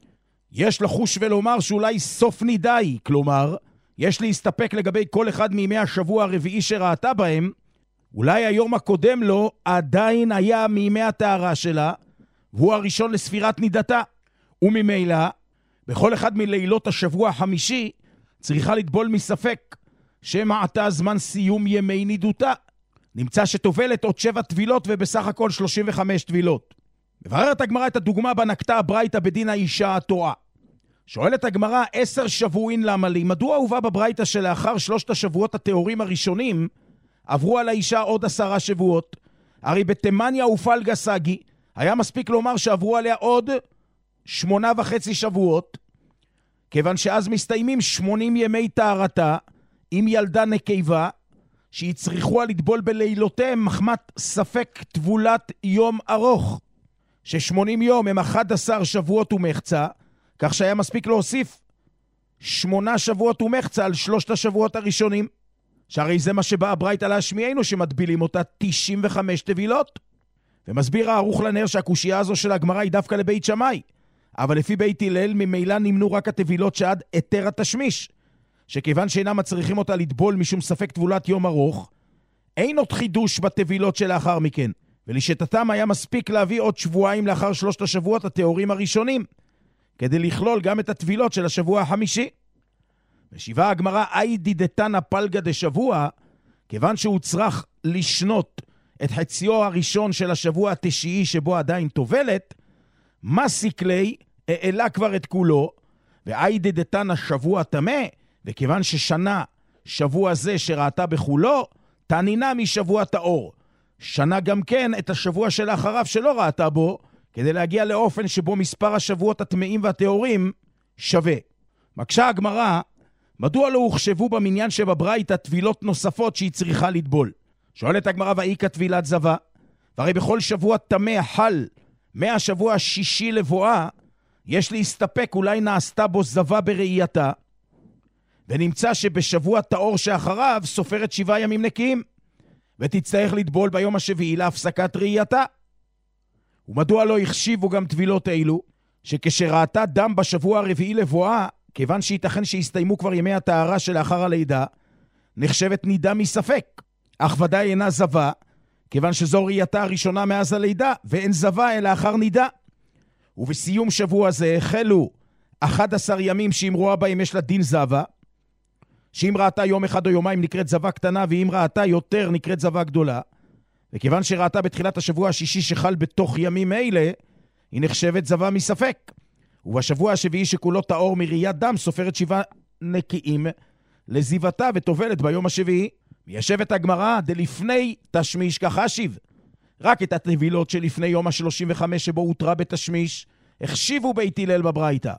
יש לחוש ולומר שאולי סוף נידאי, כלומר, יש להסתפק לגבי כל אחד מימי השבוע הרביעי שראתה בהם, אולי היום הקודם לו עדיין היה מימי הטהרה שלה, והוא הראשון לספירת נידתה, וממילא, בכל אחד מלילות השבוע החמישי, צריכה לטבול מספק, שמעתה זמן סיום ימי נידותה. נמצא שטובלת עוד שבע טבילות ובסך הכל שלושים וחמש טבילות. מבררת הגמרא את הדוגמה בה נקטה הברייתא בדין האישה הטועה. שואלת הגמרא, עשר שבועין למה לי? מדוע הובא בברייתא שלאחר שלושת השבועות התיאורים הראשונים, עברו על האישה עוד עשרה שבועות? הרי בתימניה ופלגה סגי, היה מספיק לומר שעברו עליה עוד שמונה וחצי שבועות, כיוון שאז מסתיימים שמונים ימי טהרתה, עם ילדה נקבה, שיצריכו לטבול בלילותיהם מחמת ספק טבולת יום ארוך, ש-שמונים יום הם אחד עשר שבועות ומחצה, כך שהיה מספיק להוסיף שמונה שבועות ומחצה על שלושת השבועות הראשונים, שהרי זה מה שבא הברייתא להשמיענו, שמטבילים אותה תשעים וחמש טבילות. ומסביר הערוך לנר שהקושייה הזו של הגמרא היא דווקא לבית שמאי, אבל לפי בית הלל ממילא נמנו רק הטבילות שעד היתר התשמיש, שכיוון שאינם מצריכים אותה לטבול משום ספק טבולת יום ארוך, אין עוד חידוש בטבילות שלאחר מכן, ולשיטתם היה מספיק להביא עוד שבועיים לאחר שלושת השבועות התיאורים הראשונים, כדי לכלול גם את הטבילות של השבוע החמישי. משיבה הגמרא, איידי דתנא פלגה דשבוע, כיוון שהוא צריך לשנות את חציו הראשון של השבוע התשיעי שבו עדיין טובלת, מה סיכלי העלה כבר את כולו, ואיידי דתנא שבוע תמה, וכיוון ששנה שבוע זה שראתה בכולו, תנינה משבוע טהור. שנה גם כן את השבוע שלאחריו שלא ראתה בו, כדי להגיע לאופן שבו מספר השבועות הטמאים והטהורים שווה. מקשה הגמרא, מדוע לא הוחשבו במניין שבברייתא טבילות נוספות שהיא צריכה לטבול? שואלת הגמרא, ואיקה טבילת זבה, והרי בכל שבוע טמא חל מהשבוע השישי לבואה, יש להסתפק אולי נעשתה בו זבה בראייתה, ונמצא שבשבוע טהור שאחריו סופרת שבעה ימים נקיים, ותצטרך לטבול ביום השביעי להפסקת ראייתה. ומדוע לא החשיבו גם טבילות אלו, שכשראתה דם בשבוע הרביעי לבואה, כיוון שייתכן שהסתיימו כבר ימי הטהרה שלאחר הלידה, נחשבת נידה מספק, אך ודאי אינה זבה, כיוון שזו ראייתה הראשונה מאז הלידה, ואין זבה אלא אחר נידה. ובסיום שבוע זה החלו אחד עשר ימים שאם רואה בהם יש לה דין זבה, שאם ראתה יום אחד או יומיים נקראת זבה קטנה, ואם ראתה יותר נקראת זבה גדולה. וכיוון שראתה בתחילת השבוע השישי שחל בתוך ימים אלה, היא נחשבת זבה מספק. ובשבוע השביעי שכולו טהור מראיית דם, סופרת שבעה נקיים לזיבתה וטובלת ביום השביעי. מיישבת הגמרא, דלפני תשמיש כחשיב. רק את הטבילות שלפני יום ה-שלושים וחמש שבו הותרה בתשמיש, החשיבו בית הלל בברייתא.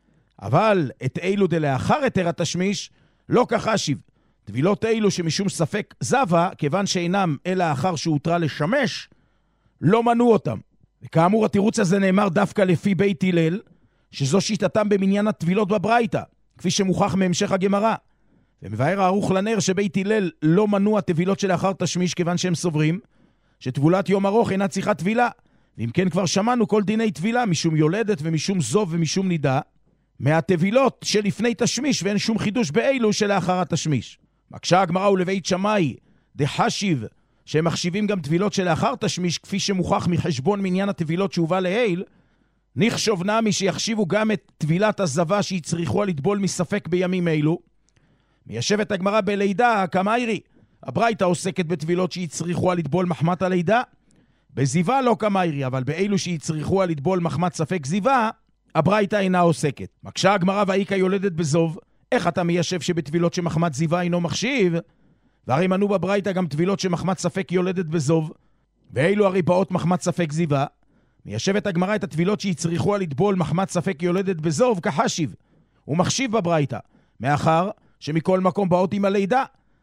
אבל את אילו דלאחר היתר התשמיש, לא כחשיב. טבילות אילו שמשום ספק זבה, כיוון שאינם אלא אחר שהותרה לשמש, לא מנו אותם. וכאמור התירוץ הזה נאמר דווקא לפי בית הלל, שזו שיטתם במניין הטבילות בברייתא, כפי שמוכח מהמשך הגמרא. ומבאר הערוך לנר שבית הלל לא מנו הטבילות שלאחר תשמיש, כיוון שהם סוברים שטבולת יום ארוך אינה צריכה טבילה. ואם כן כבר שמענו כל דיני טבילה, משום יולדת ומשום זוב ומשום נידה, מהטבילות שלפני תשמיש, ואין שום חידוש באלו שלאחר התשמיש. מקשה הגמרא ולבית שמאי דחשיב, שהם מחשיבים גם טבילות שלאחר תשמיש, כפי שמוכח מחשבון מניין הטבילות שהובא להיל, נחשוב נמי שיחשיבו גם את טבילת הזבה שיצריכו לטבול מספק בימים אלו. מיישבת הגמרא בלידה כמיירי, הברייתא עוסקת בטבילות שיצריכו לטבול מחמת הלידה, בזיבה לא כמיירי, אבל באלו שיצריכו לטבול מחמת ספק זיבה, הברייתא אינה עוסקת. מקשה הגמרא, ואיקה יולדת בזוב, איך אתה מיישב שבטבילות שמחמת זיבה אינו מחשיב? והרי מנו בברייתא גם טבילות שמחמת ספק יולדת בזוב, ואילו הרי באות מחמת ספק זיבה. מיישבת הגמרא את הטבילות שיצריכו לטבול מחמת ספק יולדת בזוב כחשיב, ומחשיב בברייתא, מאחר שמכל מקום באות עם הלידה.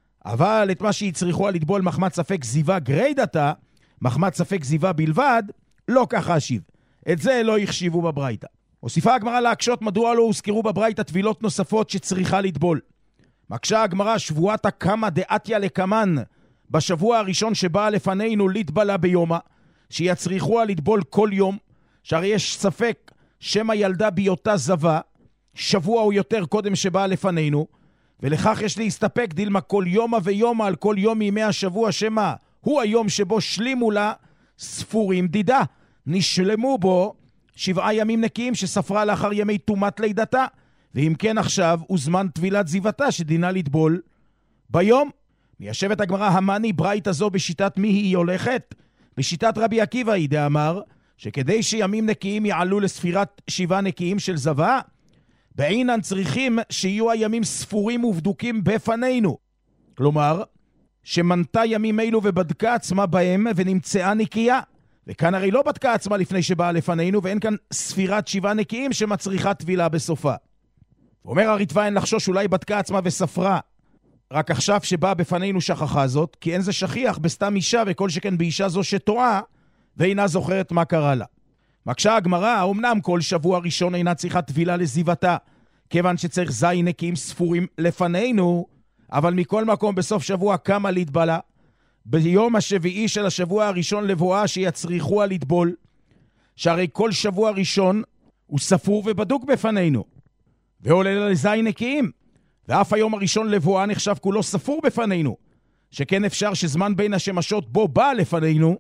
אבל את מה שיצריכו לטבול מחמת ספק זיבה גריידתה, מחמת ספק זיבה בלבד, לא כחשיב. את זה לא יחשיבו בברייתא. הוסיפה הגמרא להקשות מדוע לא הוזכרו בברייתא טבילות נוספות שצריכה לטבול. מקשה הגמרא, שבועת הקמא דאתיה לקמן, בשבוע הראשון שבאה לפנינו לטבלה ביומה, שיצריכו לטבול כל יום, שהרי יש ספק שמה ילדה בהיותה זבה, שבוע או יותר קודם שבאה לפנינו, ולכך יש להסתפק דילמה כל יומה ויומה על כל יום מימי השבוע, שמה הוא היום שבו שלימו לה ספורים דידה, נשלמו בו שבעה ימים נקיים שספרה לאחר ימי תומת לידתה, ואם כן עכשיו הוא זמן טבילת זיבתה שדינה לטבול ביום. מיישבת הגמרא, המני ברייתא זו בשיטת מי היא הולכת? בשיטת רבי עקיבא היא דאמר שכדי שימים נקיים יעלו לספירת שבעה נקיים של זבה, בעינן צריכים שיהיו הימים ספורים ובדוקים בפנינו. כלומר, שמנתה ימים אלו ובדקה עצמה בהם ונמצאה נקייה. וכאן הרי לא בדקה עצמה לפני שבאה לפנינו, ואין כאן ספירת שבעה נקיים שמצריכה טבילה בסופה. אומר הריטב"א, אין לחשוש, אולי בדקה עצמה וספרה. רק עכשיו שבאה בפנינו שכחה זאת, כי אין זה שכיח בסתם אישה, וכל שכן באישה זו שטועה, ואינה זוכרת מה קרה לה. מקשה הגמרא, אמנם כל שבוע ראשון אינה צריכה טבילה לזיבתה, כיוון שצריך זין נקיים ספורים לפנינו, אבל מכל מקום בסוף שבוע כמה להתבלה, ביום השביעי של השבוע הראשון לבואה שיצריכוה לטבול, שהרי כל שבוע ראשון הוא ספור ובדוק בפנינו, ועולה לזין נקיים, ואף היום הראשון לבואה נחשב כולו ספור בפנינו, שכן אפשר שזמן בין השמשות בו בא לפנינו,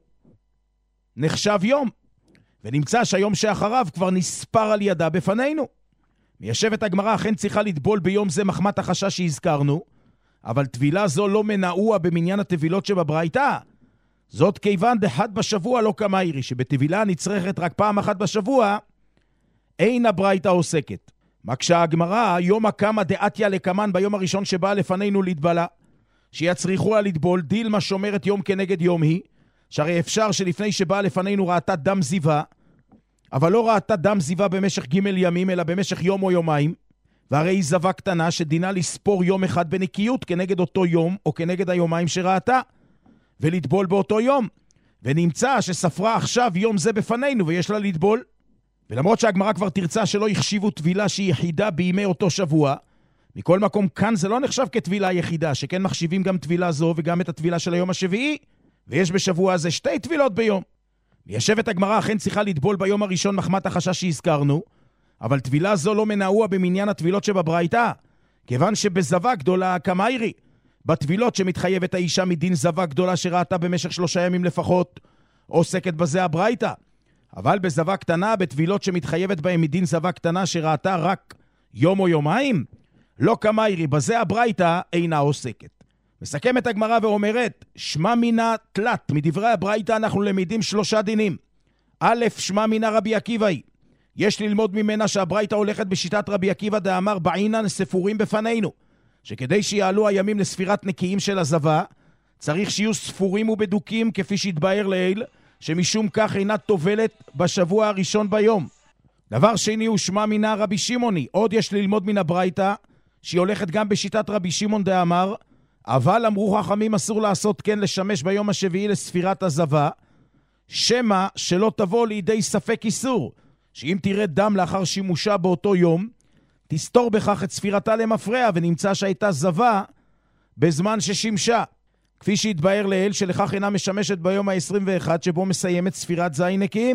נחשב יום, ונמצא שהיום שאחריו כבר נספר על ידה בפנינו. מיישבת הגמרא, אכן צריכה לטבול ביום זה מחמת החשש שהזכרנו, אבל טבילה זו לא מנעוה במניין הטבילות שבברייתא. זאת כיוון דחד בשבוע לא כמיירי, שבטבילה נצרכת רק פעם אחת בשבוע, אין הברייתא עוסקת. מקשה הגמרא, יום הקמה דעתיה לקמן ביום הראשון שבא לפנינו להתבלה, שיצריכוה לטבול, דילמה שומרת יום כנגד יום היא, שהרי אפשר שלפני שבא לפנינו ראתה דם זיווה, אבל לא ראתה דם זיווה במשך ג' ימים, אלא במשך יום או יומיים, והרי היא זווה קטנה שדינה לספור יום אחד בנקיות כנגד אותו יום, או כנגד היומיים שראתה, ולטבול באותו יום. ונמצא שספרה עכשיו יום זה בפנינו, ויש לה לטבול. ולמרות שהגמרא כבר תרצה שלא יחשיבו טבילה שהיא יחידה בימי אותו שבוע, מכל מקום כאן זה לא נחשב כטבילה יחידה, שכן מחשיבים גם טבילה זו וגם את הטבילה של היום השביעי, ויש בשבוע הזה שתי טבילות ביום. מיישבת הגמרא, אכן צריכה לטבול ביום הראשון מחמת החשש שהזכרנו, אבל טבילה זו לא מנעוה במניין הטבילות שבברייתא, כיוון שבזווה גדולה כמיירי, בטבילות שמתחייבת האישה מדין זווה גדולה שראתה במשך שלושה ימים לפחות, עוסקת בזה הברייתא. אבל בזווה קטנה, בטבילות שמתחייבת בהם מדין זווה קטנה שראתה רק יום או יומיים, לא כמיירי, בזה הברייתא אינה עוסקת. מסכמת הגמרא ואומרת, שמה מינה תלת, מדברי הברייתא אנחנו למדים שלושה דינים. א', שמה מינה רבי עקיבאי. יש ללמוד ממנה שהברייתא הולכת בשיטת רבי עקיבא דאמר בעינן ספורים בפנינו, שכדי שיעלו הימים לספירת נקיים של הזווה, צריך שיהיו ספורים ובדוקים כפי שהתבאר לעיל, שמשום כך אינה טובלת בשבוע הראשון ביום. דבר שני הוא שמה מינה רבי שמעוני. עוד יש ללמוד מן הברייתא שהיא הולכת גם בשיטת רבי שמעון דאמר, אבל אמרו חכמים אסור לעשות כן לשמש ביום השביעי לספירת הזווה, שמה שלא תבוא לידי ספק איסור, שאם תראה דם לאחר שימושה באותו יום, תסתור בכך את ספירתה למפרע, ונמצא שהייתה זווה בזמן ששימשה, כפי שהתבאר לעיל שלכך אינה משמשת ביום ה-עשרים ואחת שבו מסיימת ספירת זין נקיים.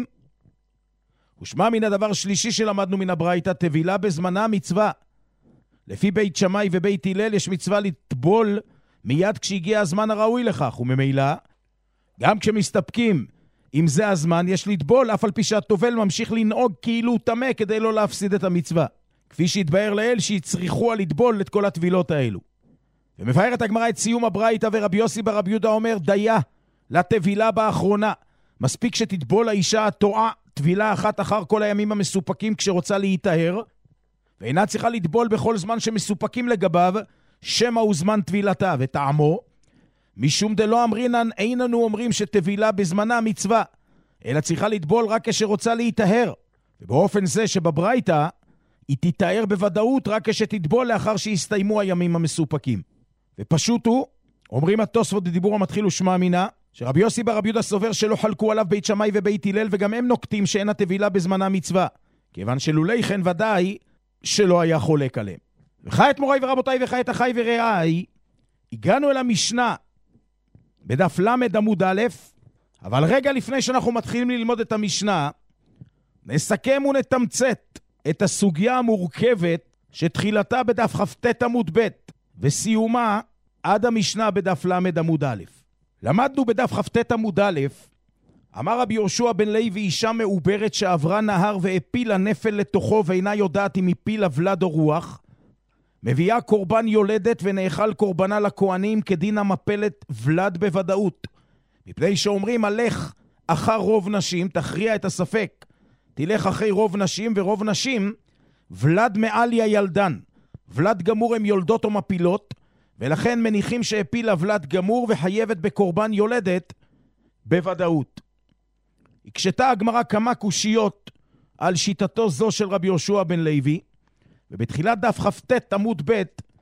ושמע מן הדבר שלישי שלמדנו מן הברייתא, טבילה בזמנה מצווה. לפי בית שמאי ובית הלל יש מצווה לטבול מיד כשהגיע הזמן הראוי לכך, וממילא גם כשמסתפקים אם זה הזמן יש לטבול, אף על פי שהטובל ממשיך לנהוג כאילו הוא טמא כדי לא להפסיד את המצווה, כפי שהתבאר לעיל שיצריכוה לטבול את כל הטבילות האלו. ומבארת הגמרא את סיום הברייתא, ורבי יוסי ברבי יהודה אומר, דיה לטבילה באחרונה, מספיק שתטבול האישה הטועה טבילה אחת אחר כל הימים המסופקים כשרוצה להיטהר, ואינה צריכה לטבול בכל זמן שמסופקים לגביו, שמה הוא זמן טבילתה. וטעמו, משום דלא אמרינן, איננו אומרים שטבילה בזמנה מצווה, אלא צריכה לטבול רק כשרוצה להיטהר, ובאופן זה שבברייתא היא תיטהר בוודאות רק כשתטבול לאחר שהסתיימו הימים המסופקים. ופשוט הוא, אומרים התוספות בדיבור המתחיל ושמע מינה, שרבי יוסי ברבי יהודה סובר שלא חלקו עליו בית שמאי ובית הלל, וגם הם נוקטים שאין הטבילה בזמנה מצווה, כיוון שלולי כן ודאי שלא היה חולק עליהם. וכעת מוריי ורבותיי וכעת אחי ורעי, הגענו אל המשנה בדף למד עמוד א', אבל רגע לפני שאנחנו מתחילים ללמוד את המשנה, נסכם ונתמצת את הסוגיה המורכבת שתחילתה בדף כ"ט עמוד ב' וסיומה עד המשנה בדף למד עמוד א'. למדנו בדף כ"ט עמוד א', אמר רבי יהושע בן לוי, אישה מעוברת שעברה נהר והפילה נפל לתוכו ואינה יודעת אם הפילה ולד או רוח, מביאה קורבן יולדת ונאכל קורבנה לכהנים כדין המפלת ולד בוודאות, מפני שאומרים הלך אחר רוב נשים, תכריע את הספק, תלך אחרי רוב נשים, ורוב נשים ולד מעליה ילדן. ולד גמור הם יולדות או מפילות, ולכן מניחים שהפילה ולד גמור וחייבת בקורבן יולדת בוודאות. הקשתה הגמרא כמה קושיות על שיטתו זו של רבי יהושע בן לוי, ובתחילת דף כ"ט עמוד ב'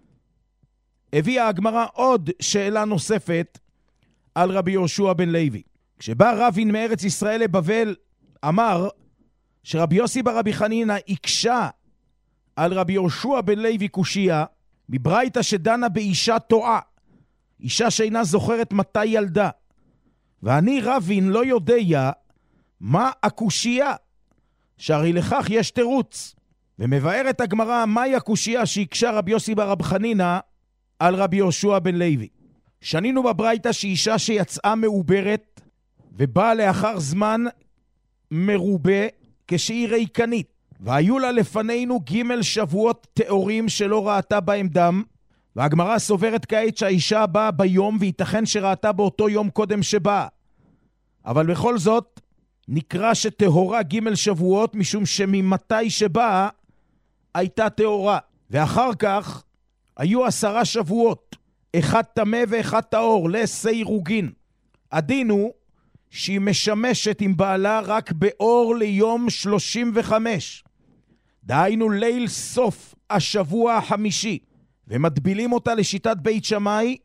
הביאה הגמרא עוד שאלה נוספת על רבי יהושע בן לוי. כשבא רבין מארץ ישראל לבבל, אמר שרבי יוסי בר רבי חנינא הקשה על רבי יהושע בן לוי קושייה, מברייתא שדנה באישה טועה, אישה שאינה זוכרת מתי ילדה. ואני רבין לא יודע מה הקושייה, שהרי לכך יש תירוץ. ומבארת הגמרא מהי הקושייה שהקשה רבי יוסי בר רבי חנינא על רבי יהושע בן לוי. שנינו בברייתא שאישה שיצאה מעוברת ובאה לאחר זמן מרובה כשהיא ריקנית, והיו לה לפנינו ג' שבועות תיאורים שלא ראתה בהם דם, והגמרא סוברת כעת שהאישה באה ביום וייתכן שראתה באותו יום קודם שבאה, אבל בכל זאת נקרא שתהורה ג' שבועות משום שממתי שבאה הייתה תהורה. ואחר כך היו עשרה שבועות, אחד תמה ואחד טהור, לסירוגין. הדין הוא שהיא משמשת עם בעלה רק באור ליום שלושים וחמש, דהיינו ליל סוף השבוע החמישי, ומדבילים אותה לשיטת בית שמאי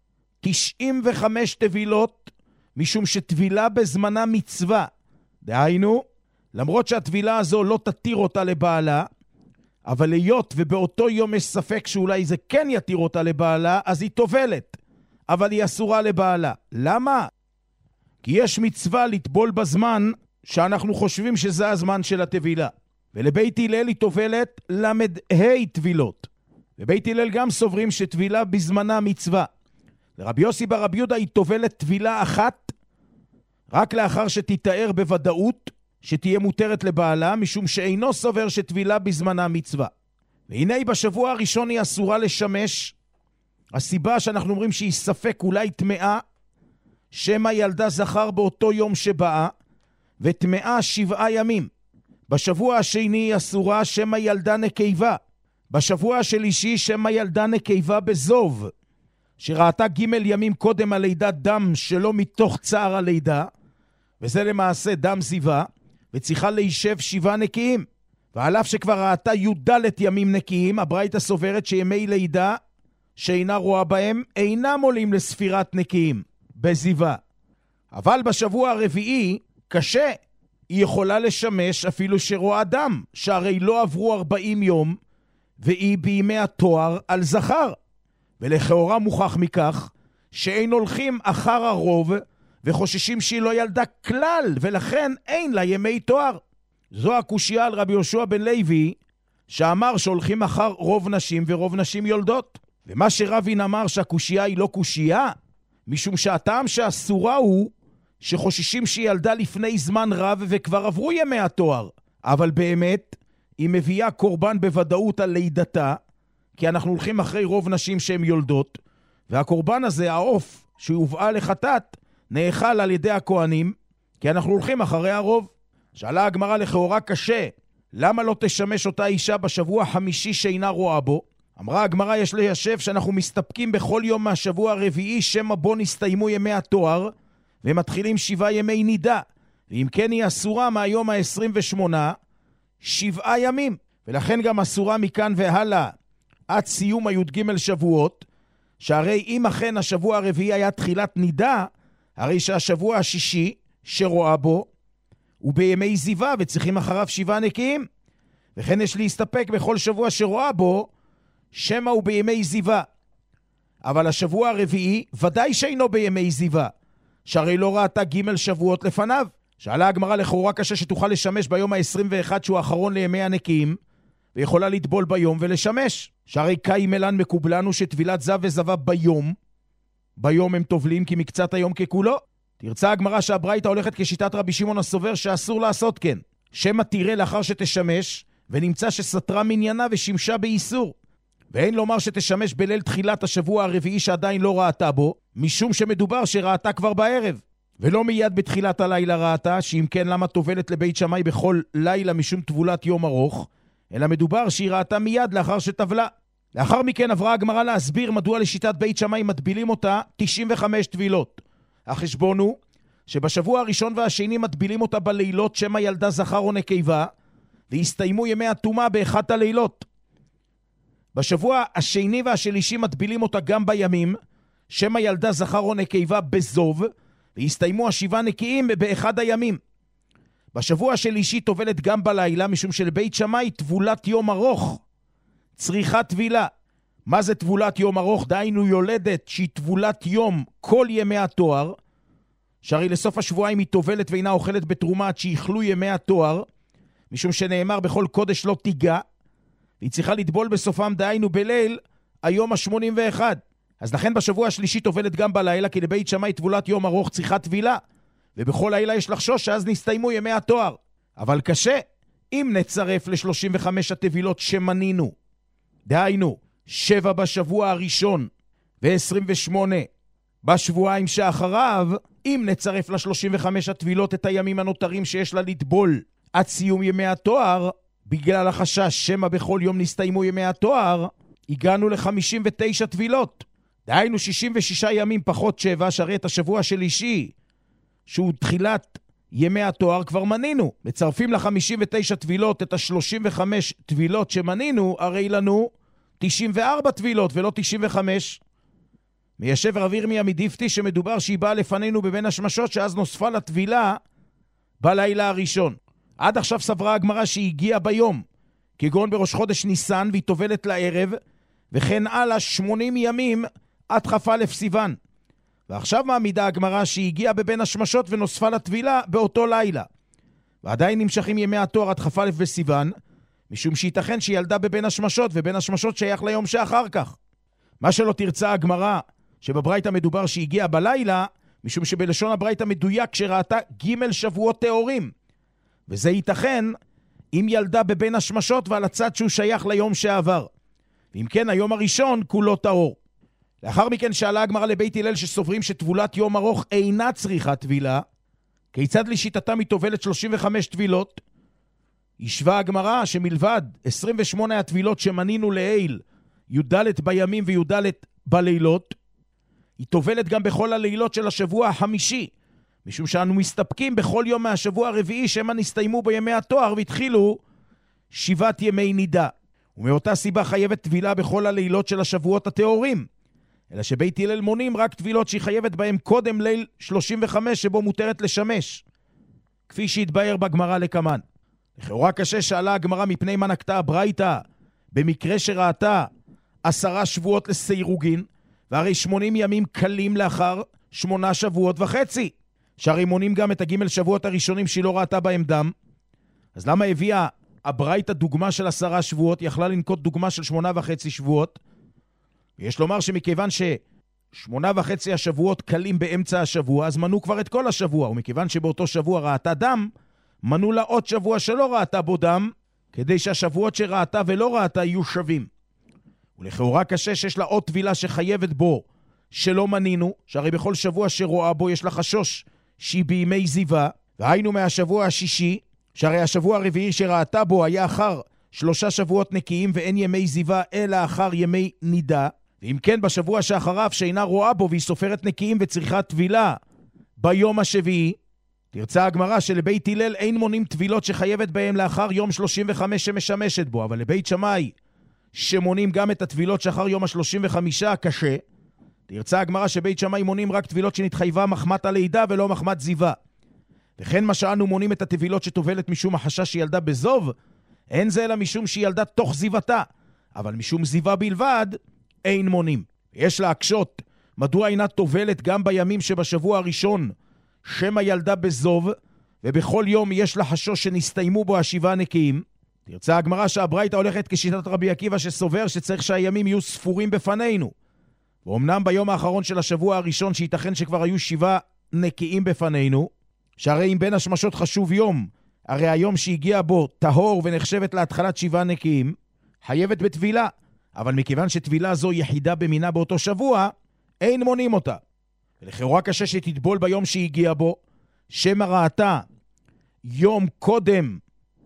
תשעים וחמש תבילות, משום שתבילה בזמנה מצווה. דהיינו, למרות שהתבילה הזו לא תתיר אותה לבעלה, אבל להיות ובאותו יום יש ספק שאולי זה כן יתיר אותה לבעלה, אז היא תובלת, אבל היא אסורה לבעלה. למה? כי יש מצווה לטבול בזמן שאנחנו חושבים שזה הזמן של התבילה. ולבית הלל היא תובלת למד ה' תבילות. ובית הלל גם סוברים שתבילה בזמנה מצווה. לרבי יוסי בר רבי יהודה היא תובלת תבילה אחת, רק לאחר שתתאר בוודאות שתהיה מותרת לבעלה, משום שאינו סובר שתבילה בזמנה מצווה. והנה בשבוע הראשון היא אסורה לשמש. הסיבה שאנחנו אומרים שהיא ספק אולי טמאה, שמה ילדה זכר באותו יום שבאה, וטמאה שבעה ימים. בשבוע השני היא אסורה שמה ילדה נקבה. בשבוע השלישי שמה ילדה נקבה בזוב, שראתה ג' ימים קודם הלידה דם שלא מתוך צער הלידה, וזה למעשה דם זיווה, וצריכה להישב שבעה נקיים. ועל אף שכבר ראתה י"ד ימים נקיים, הברייתא סוברת שימי לידה שאינה רואה בהם אינם עולים לספירת נקיים בזיווה. אבל בשבוע הרביעי קשה, היא יכולה לשמש אפילו שרואה דם, שהרי לא עברו ארבעים יום, והיא בימי התואר על זכר. ולכאורה מוכח מכך שאין הולכים אחר הרוב וחוששים שהיא לא ילדה כלל, ולכן אין לה ימי תואר. זו הקושייה על רבי יהושע בן לוי, שאמר שהולכים אחר רוב נשים ורוב נשים יולדות. ומה שרבין אמר שהקושייה היא לא קושייה, משום שהטעם שאסורה הוא שחוששים שהיא ילדה לפני זמן רב וכבר עברו ימי התואר. אבל באמת היא מביאה קורבן בוודאות על לידתה, כי אנחנו הולכים אחרי רוב נשים שהן יולדות, והקורבן הזה, העוף שהובאה לחטאת, נאכל על ידי הכהנים, כי אנחנו הולכים אחרי הרוב. שאלה הגמרא לכאורה קשה, למה לא תשמש אותה אישה בשבוע החמישי שאינה רואה בו? אמרה הגמרא יש ליישב שאנחנו מסתפקים בכל יום מהשבוע הרביעי שמה בו נסתיימו ימי התואר, ומתחילים שבעה ימי נידה, ואם כן היא אסורה מהיום ה-עשרים ושמונה, שבעה ימים, ולכן גם אסורה מכאן והלאה, עד סיום הי"ג שבועות, שהרי אם אכן השבוע הרביעי היה תחילת נידה, הרי שהשבוע השישי שרואה בו, הוא בימי זיווה וצריכים אחריו שבעה נקיים, וכן יש להסתפק בכל שבוע שרואה בו, שמה הוא בימי זיווה. אבל השבוע הרביעי ודאי שאינו בימי זיווה, שהרי לא ראתה ג' שבועות לפניו. שאלה הגמרא לכאורה קשה שתוכל לשמש ביום ה-עשרים ואחד שהוא האחרון לימי הנקיים, ויכולה לטבול ביום ולשמש. שהרי קאי מלן מקובלנו שטבילת זב וזבה ביום, ביום הם טובלים כי מקצת היום ככולו. תרצה הגמרא שהברייתא הולכת כשיטת רבי שמעון הסובר שאסור לעשות כן. שמה תראה לאחר שתשמש, ונמצא שסתרה מניינה ושימשה באיסור. ואין לומר שתשמש בליל תחילת השבוע הרביעי שעדיין לא ראתה בו, משום שמדובר שראתה כבר בערב. ולא מיד בתחילת הלילה ראתה, שאם כן למה תובלת לבית שמאי בכל לילה משום תבולת יום ארוך, אלא מדובר שהיא ראתה מיד לאחר שטבלה. לאחר מכן עברה הגמרא להסביר מדוע לשיטת בית שמאי מטבילים אותה תשעים וחמש טבילות. החשבון הוא שבשבוע הראשון והשני מטבילים אותה בלילות שמא ילדה זכר או נקבה, והסתיימו ימי הטומאה באחת הלילות. בשבוע השני והשלישי מטבילים אותה גם בימים, שמא ילדה זכר או נקבה בזוב, והסתיימו השבעה נקיים באחד הימים. בשבוע השלישי טובלת גם בלילה, משום שלבית שמאי טבולת יום ארוך צריכה טבילה. מה זה טבולת יום ארוך? דהיינו יולדת שהיא טבולת יום כל ימי התואר, שהרי לסוף השבועיים היא טובלת ואינה אוכלת בתרומה עד שיחלו ימי התואר, משום שנאמר בכל קודש לא תיגע, והיא צריכה לטבול בסופם, דהיינו בליל היום ה-שמונים ואחת. אז לכן בשבוע השלישי טובלת גם בלילה, כי לבית שמאי טבולת יום ארוך צריכה טבילה, ובכל לילה יש לחשוש שאז נסתיימו ימי התואר. אבל קשה אם נצרף ל-שלושים וחמש הטבילות שמנינו, דהיינו שבע בשבוע הראשון ו-עשרים ושמונה בשבועיים שאחריו, אם נצרף ל-שלושים וחמש הטבילות את הימים הנותרים שיש לה לטבול עד סיום ימי התואר, בגלל החשש שמא בכל יום נסתיימו ימי התואר, הגענו ל-חמישים ותשע טבילות. דהיינו שישים ושישה ימים פחות שבע, שהרי את השבוע השלישי, שהוא תחילת ימי התואר, כבר מנינו. מצרפים ל-חמישים ותשע טבילות את ה-שלושים וחמש טבילות שמנינו, הרי לנו תשעים וארבע טבילות ולא תשעים וחמש. מיישב רב ירמיה מדיפתי שמדובר שהיא באה לפנינו בבין השמשות, שאז נוספה לטבילה בלילה הראשון. עד עכשיו סברה הגמרא שהיא הגיעה ביום, כגון בראש חודש ניסן, והיא טובלת לערב, וכן הלאה שמונים ימים עד כ"א סיוון. ועכשיו מעמידה הגמרא שהיא הגיעה בבין השמשות ונוספה לטבילה באותו לילה. ועדיין נמשכים ימי התואר עד כ"א בסיוון, משום שייתכן שהיא ילדה בבין השמשות, ובין השמשות שייך ליום שאחר כך. מה שלא תרצה הגמרא, שבברייתא מדובר שהיא הגיעה בלילה, משום שבלשון הברייתא מדויק שראתה ג' שבועות תאורים. וזה ייתכן אם ילדה בבין השמשות ועל הצד שהוא שייך ליום שעבר. ואם כן, היום הראשון כולו טהור. לאחר מכן שאלה הגמרא לבית הלל שסוברים שטבולת יום ארוך אינה צריכה טבילה, כיצד לשיטתם היא טובלת שלושים וחמש טבילות? ישבה הגמרא שמלבד עשרים ושמונה הטבילות שמנינו לעיל, י"ד בימים וי"ד בלילות, היא טובלת גם בכל הלילות של השבוע החמישי, משום שאנו מסתפקים בכל יום מהשבוע הרביעי שמה נסתיימו בימי התואר והתחילו שבעת ימי נידה. ומאותה סיבה חייבת טבילה בכל הלילות של השבועות התאורים, אלא שבית הלל מונים רק טבילות שהיא חייבת בהם קודם ליל שלושים וחמש שבו מותרת לשמש, כפי שהתבאר בגמרא לקמן. לכאורה קשה שאלה הגמרא מפני מה נקטה הברייתא במקרה שראתה עשרה שבועות לסיירוגין, והרי שמונים ימים קלים לאחר שמונה שבועות וחצי, שהרי מונים גם את הגימל שבועות הראשונים שהיא לא ראתה בהם דם. אז למה הביאה הברייתא דוגמה של עשרה שבועות? יכלה לנקוט דוגמה של שמונה וחצי שבועות. יש לומר שמכיוון ששמונה וחצי השבועות קלים באמצע השבוע, אז מנו כבר את כל השבוע, ומכיוון שבאותו שבוע ראתה דם, מנו לה עוד שבוע שלא ראתה בו דם, כדי שהשבועות שראתה ולא ראתה יהיו שווים. ולכאורה קשה שיש לה עוד טבילה שחייבת בו שלא מנינו, שהרי בכל שבוע שרואה בו יש לה חשוש שהיא בימי זיווה, והיינו מהשבוע השישי, שהרי השבוע הרביעי שראתה בו היה אחר שלושה שבועות נקיים ואין ימי זיווה אלא אחר ימי נידה, ואם כן בשבוע שאחריו שאינה רואה בו והיא סופרת נקיים וצריכה טבילה ביום השביעי, תרצה הגמרא שלבית הלל אין מונים טבילות שחייבת בהם לאחר יום שלושים וחמש שמשמשת בו, אבל לבית שמאי שמונים גם את הטבילות שאחר יום ה-שלושים וחמש קשה. תרצה הגמרא שבית שמאי מונים רק טבילות שנתחייבה מחמת הלידה ולא מחמת זיווה. וכן מה שאנו מונים את הטבילות שטובלת משום החשש שהיא ילדה בזוב, אין זה אלא משום שהיא ילדה תוך זיוותה, אבל משום זיווה בלבד אין מונים. יש להקשות מדוע אינה טובלת גם בימים שבשבוע הראשון שמא ילדה בזוב, ובכל יום יש לה חשוש שנסתיימו בו השבעה נקיים. תרצה הגמרא שהברייתא הולכת כשיטת רבי עקיבא שסובר שצריך שהימים יהיו ספורים בפנינו, ואומנם ביום האחרון של השבוע הראשון שייתכן שכבר היו שבעה נקיים בפנינו, שהרי אם בין השמשות חשוב יום, הרי היום שהגיע בו טהור ונחשבת להתחלת שבעה נקיים, חייבת בטבילה, אבל מכיוון שטבילה זו יחידה במינה באותו שבוע, אין מונים אותה. ולכאורה קשה שתטבול ביום שהגיע בו, שמא ראתה יום קודם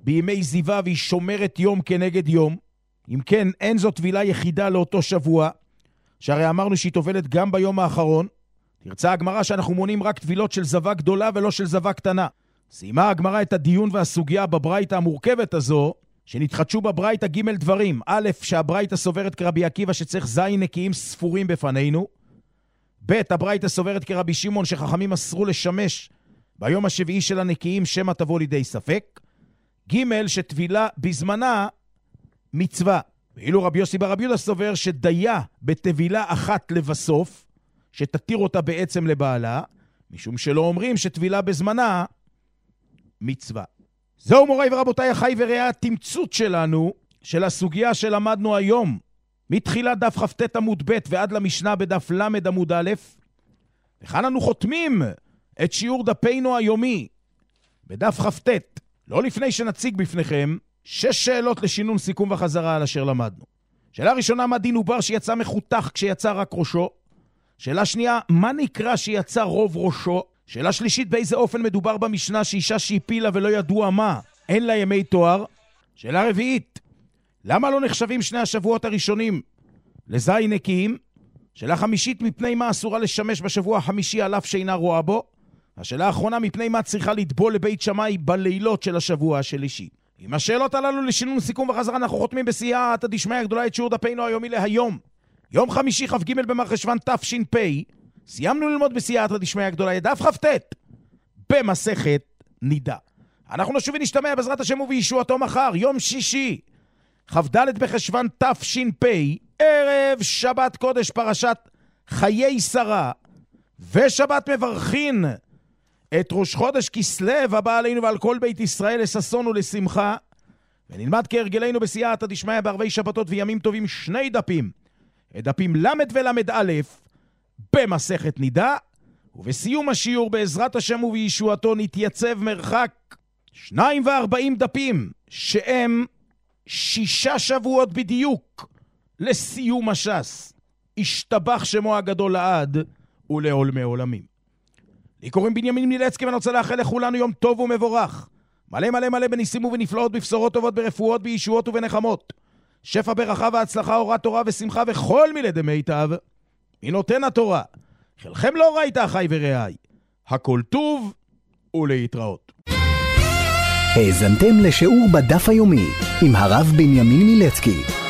בימי זיווה והיא שומרת יום כנגד יום. אם כן, אין זו טבילה יחידה לאותו שבוע, שהרי אמרנו שהיא טובלת גם ביום האחרון. תרצה הגמרא שאנחנו מונים רק טבילות של זווה גדולה ולא של זווה קטנה. סיימה הגמרא את הדיון והסוגיה בברייתא המורכבת הזו, שנתחדשו בברייתא ג' דברים. א', שהברייתא סוברת כרבי עקיבא שצריך זין נקיים ספורים בפנינו. ב', הברייתא סוברת כרבי שמעון שחכמים אסרו לשמש ביום השביעי של הנקיים שמא תבוא לידי ספק. ג', שטבילה בזמנה מצווה. ואילו רבי יוסי בר רבי יהודה סובר שדיה בטבילה אחת לבסוף, שתתיר אותה בעצם לבעלה, משום שלא אומרים שטבילה בזמנה מצווה. זהו מוריי ורבותיי, אחי ורעי, התמצות שלנו של הסוגיה שלמדנו היום, מתחילת דף כ"ט עמוד ב' ועד למשנה בדף למד עמוד א', וכאן אנו חותמים את שיעור דפינו היומי בדף כ"ט. לא לפני שנציג בפניכם שש שאלות לשינון סיכום וחזרה על אשר למדנו. שאלה ראשונה, מה דין עובר שיצא מחותך כשיצא רק ראשו? שאלה שנייה, מה נקרא שיצא רוב ראשו? שאלה שלישית, באיזה אופן מדובר במשנה שאישה שהפילה ולא ידוע מה, אין לה ימי תואר? שאלה רביעית, למה לא נחשבים שני השבועות הראשונים לזין נקיים? שאלה חמישית, מפני מה אסורה לשמש בשבוע החמישי על אף שאינה רואה בו? השאלה האחרונה, מפני מה צריכה לטבול לבית שמאי בלילות של השבוע השלישי? עם השאלות הללו לשינון סיכום וחזרה אנחנו חותמים בסייעתא דשמיא הגדולה את שיעור דפינו היומי להיום. יום חמישי כ"ג במרחשוון תש"פ, סיימנו ללמוד בסייעתא דשמיא הגדולה את דף כ"ט במסכת נידה. אנחנו נשוב ונשתמע בעזרת השם ובישועתו מחר, יום שישי, כ"ד בחשוון תש"פ, ערב שבת קודש פרשת חיי שרה, ושבת מברכין את ראש חודש כסלו הבא עלינו ועל כל בית ישראל לששון ולשמחה. ונלמד כהרגלנו בסייעתא דשמיא בערבי שבתות וימים טובים שני דפים, את דפים למד ולמד א' במסכת נידה, ובסיום השיעור בעזרת השם ובישועתו נתייצב מרחק שניים וארבעים דפים, שהם שישה שבועות בדיוק לסיום הש"ס. השתבח שמו הגדול לעד ולעולמי עולמים. לי קוראים בנימין מילצקי, ואני רוצה לאחל לכולנו יום טוב ומבורך, מלא מלא מלא בניסים ובנפלאות, בבשורות טובות, ברפואות, בישועות ובנחמות, שפע ברכה והצלחה, אורת תורה ושמחה וכל מילי דמיטב מנותן התורה. חלכם לא ראית אחי ורעי, הכל טוב ולהתראות. האזנתם לשיעור בדף היומי עם הרב בנימין מילצקי.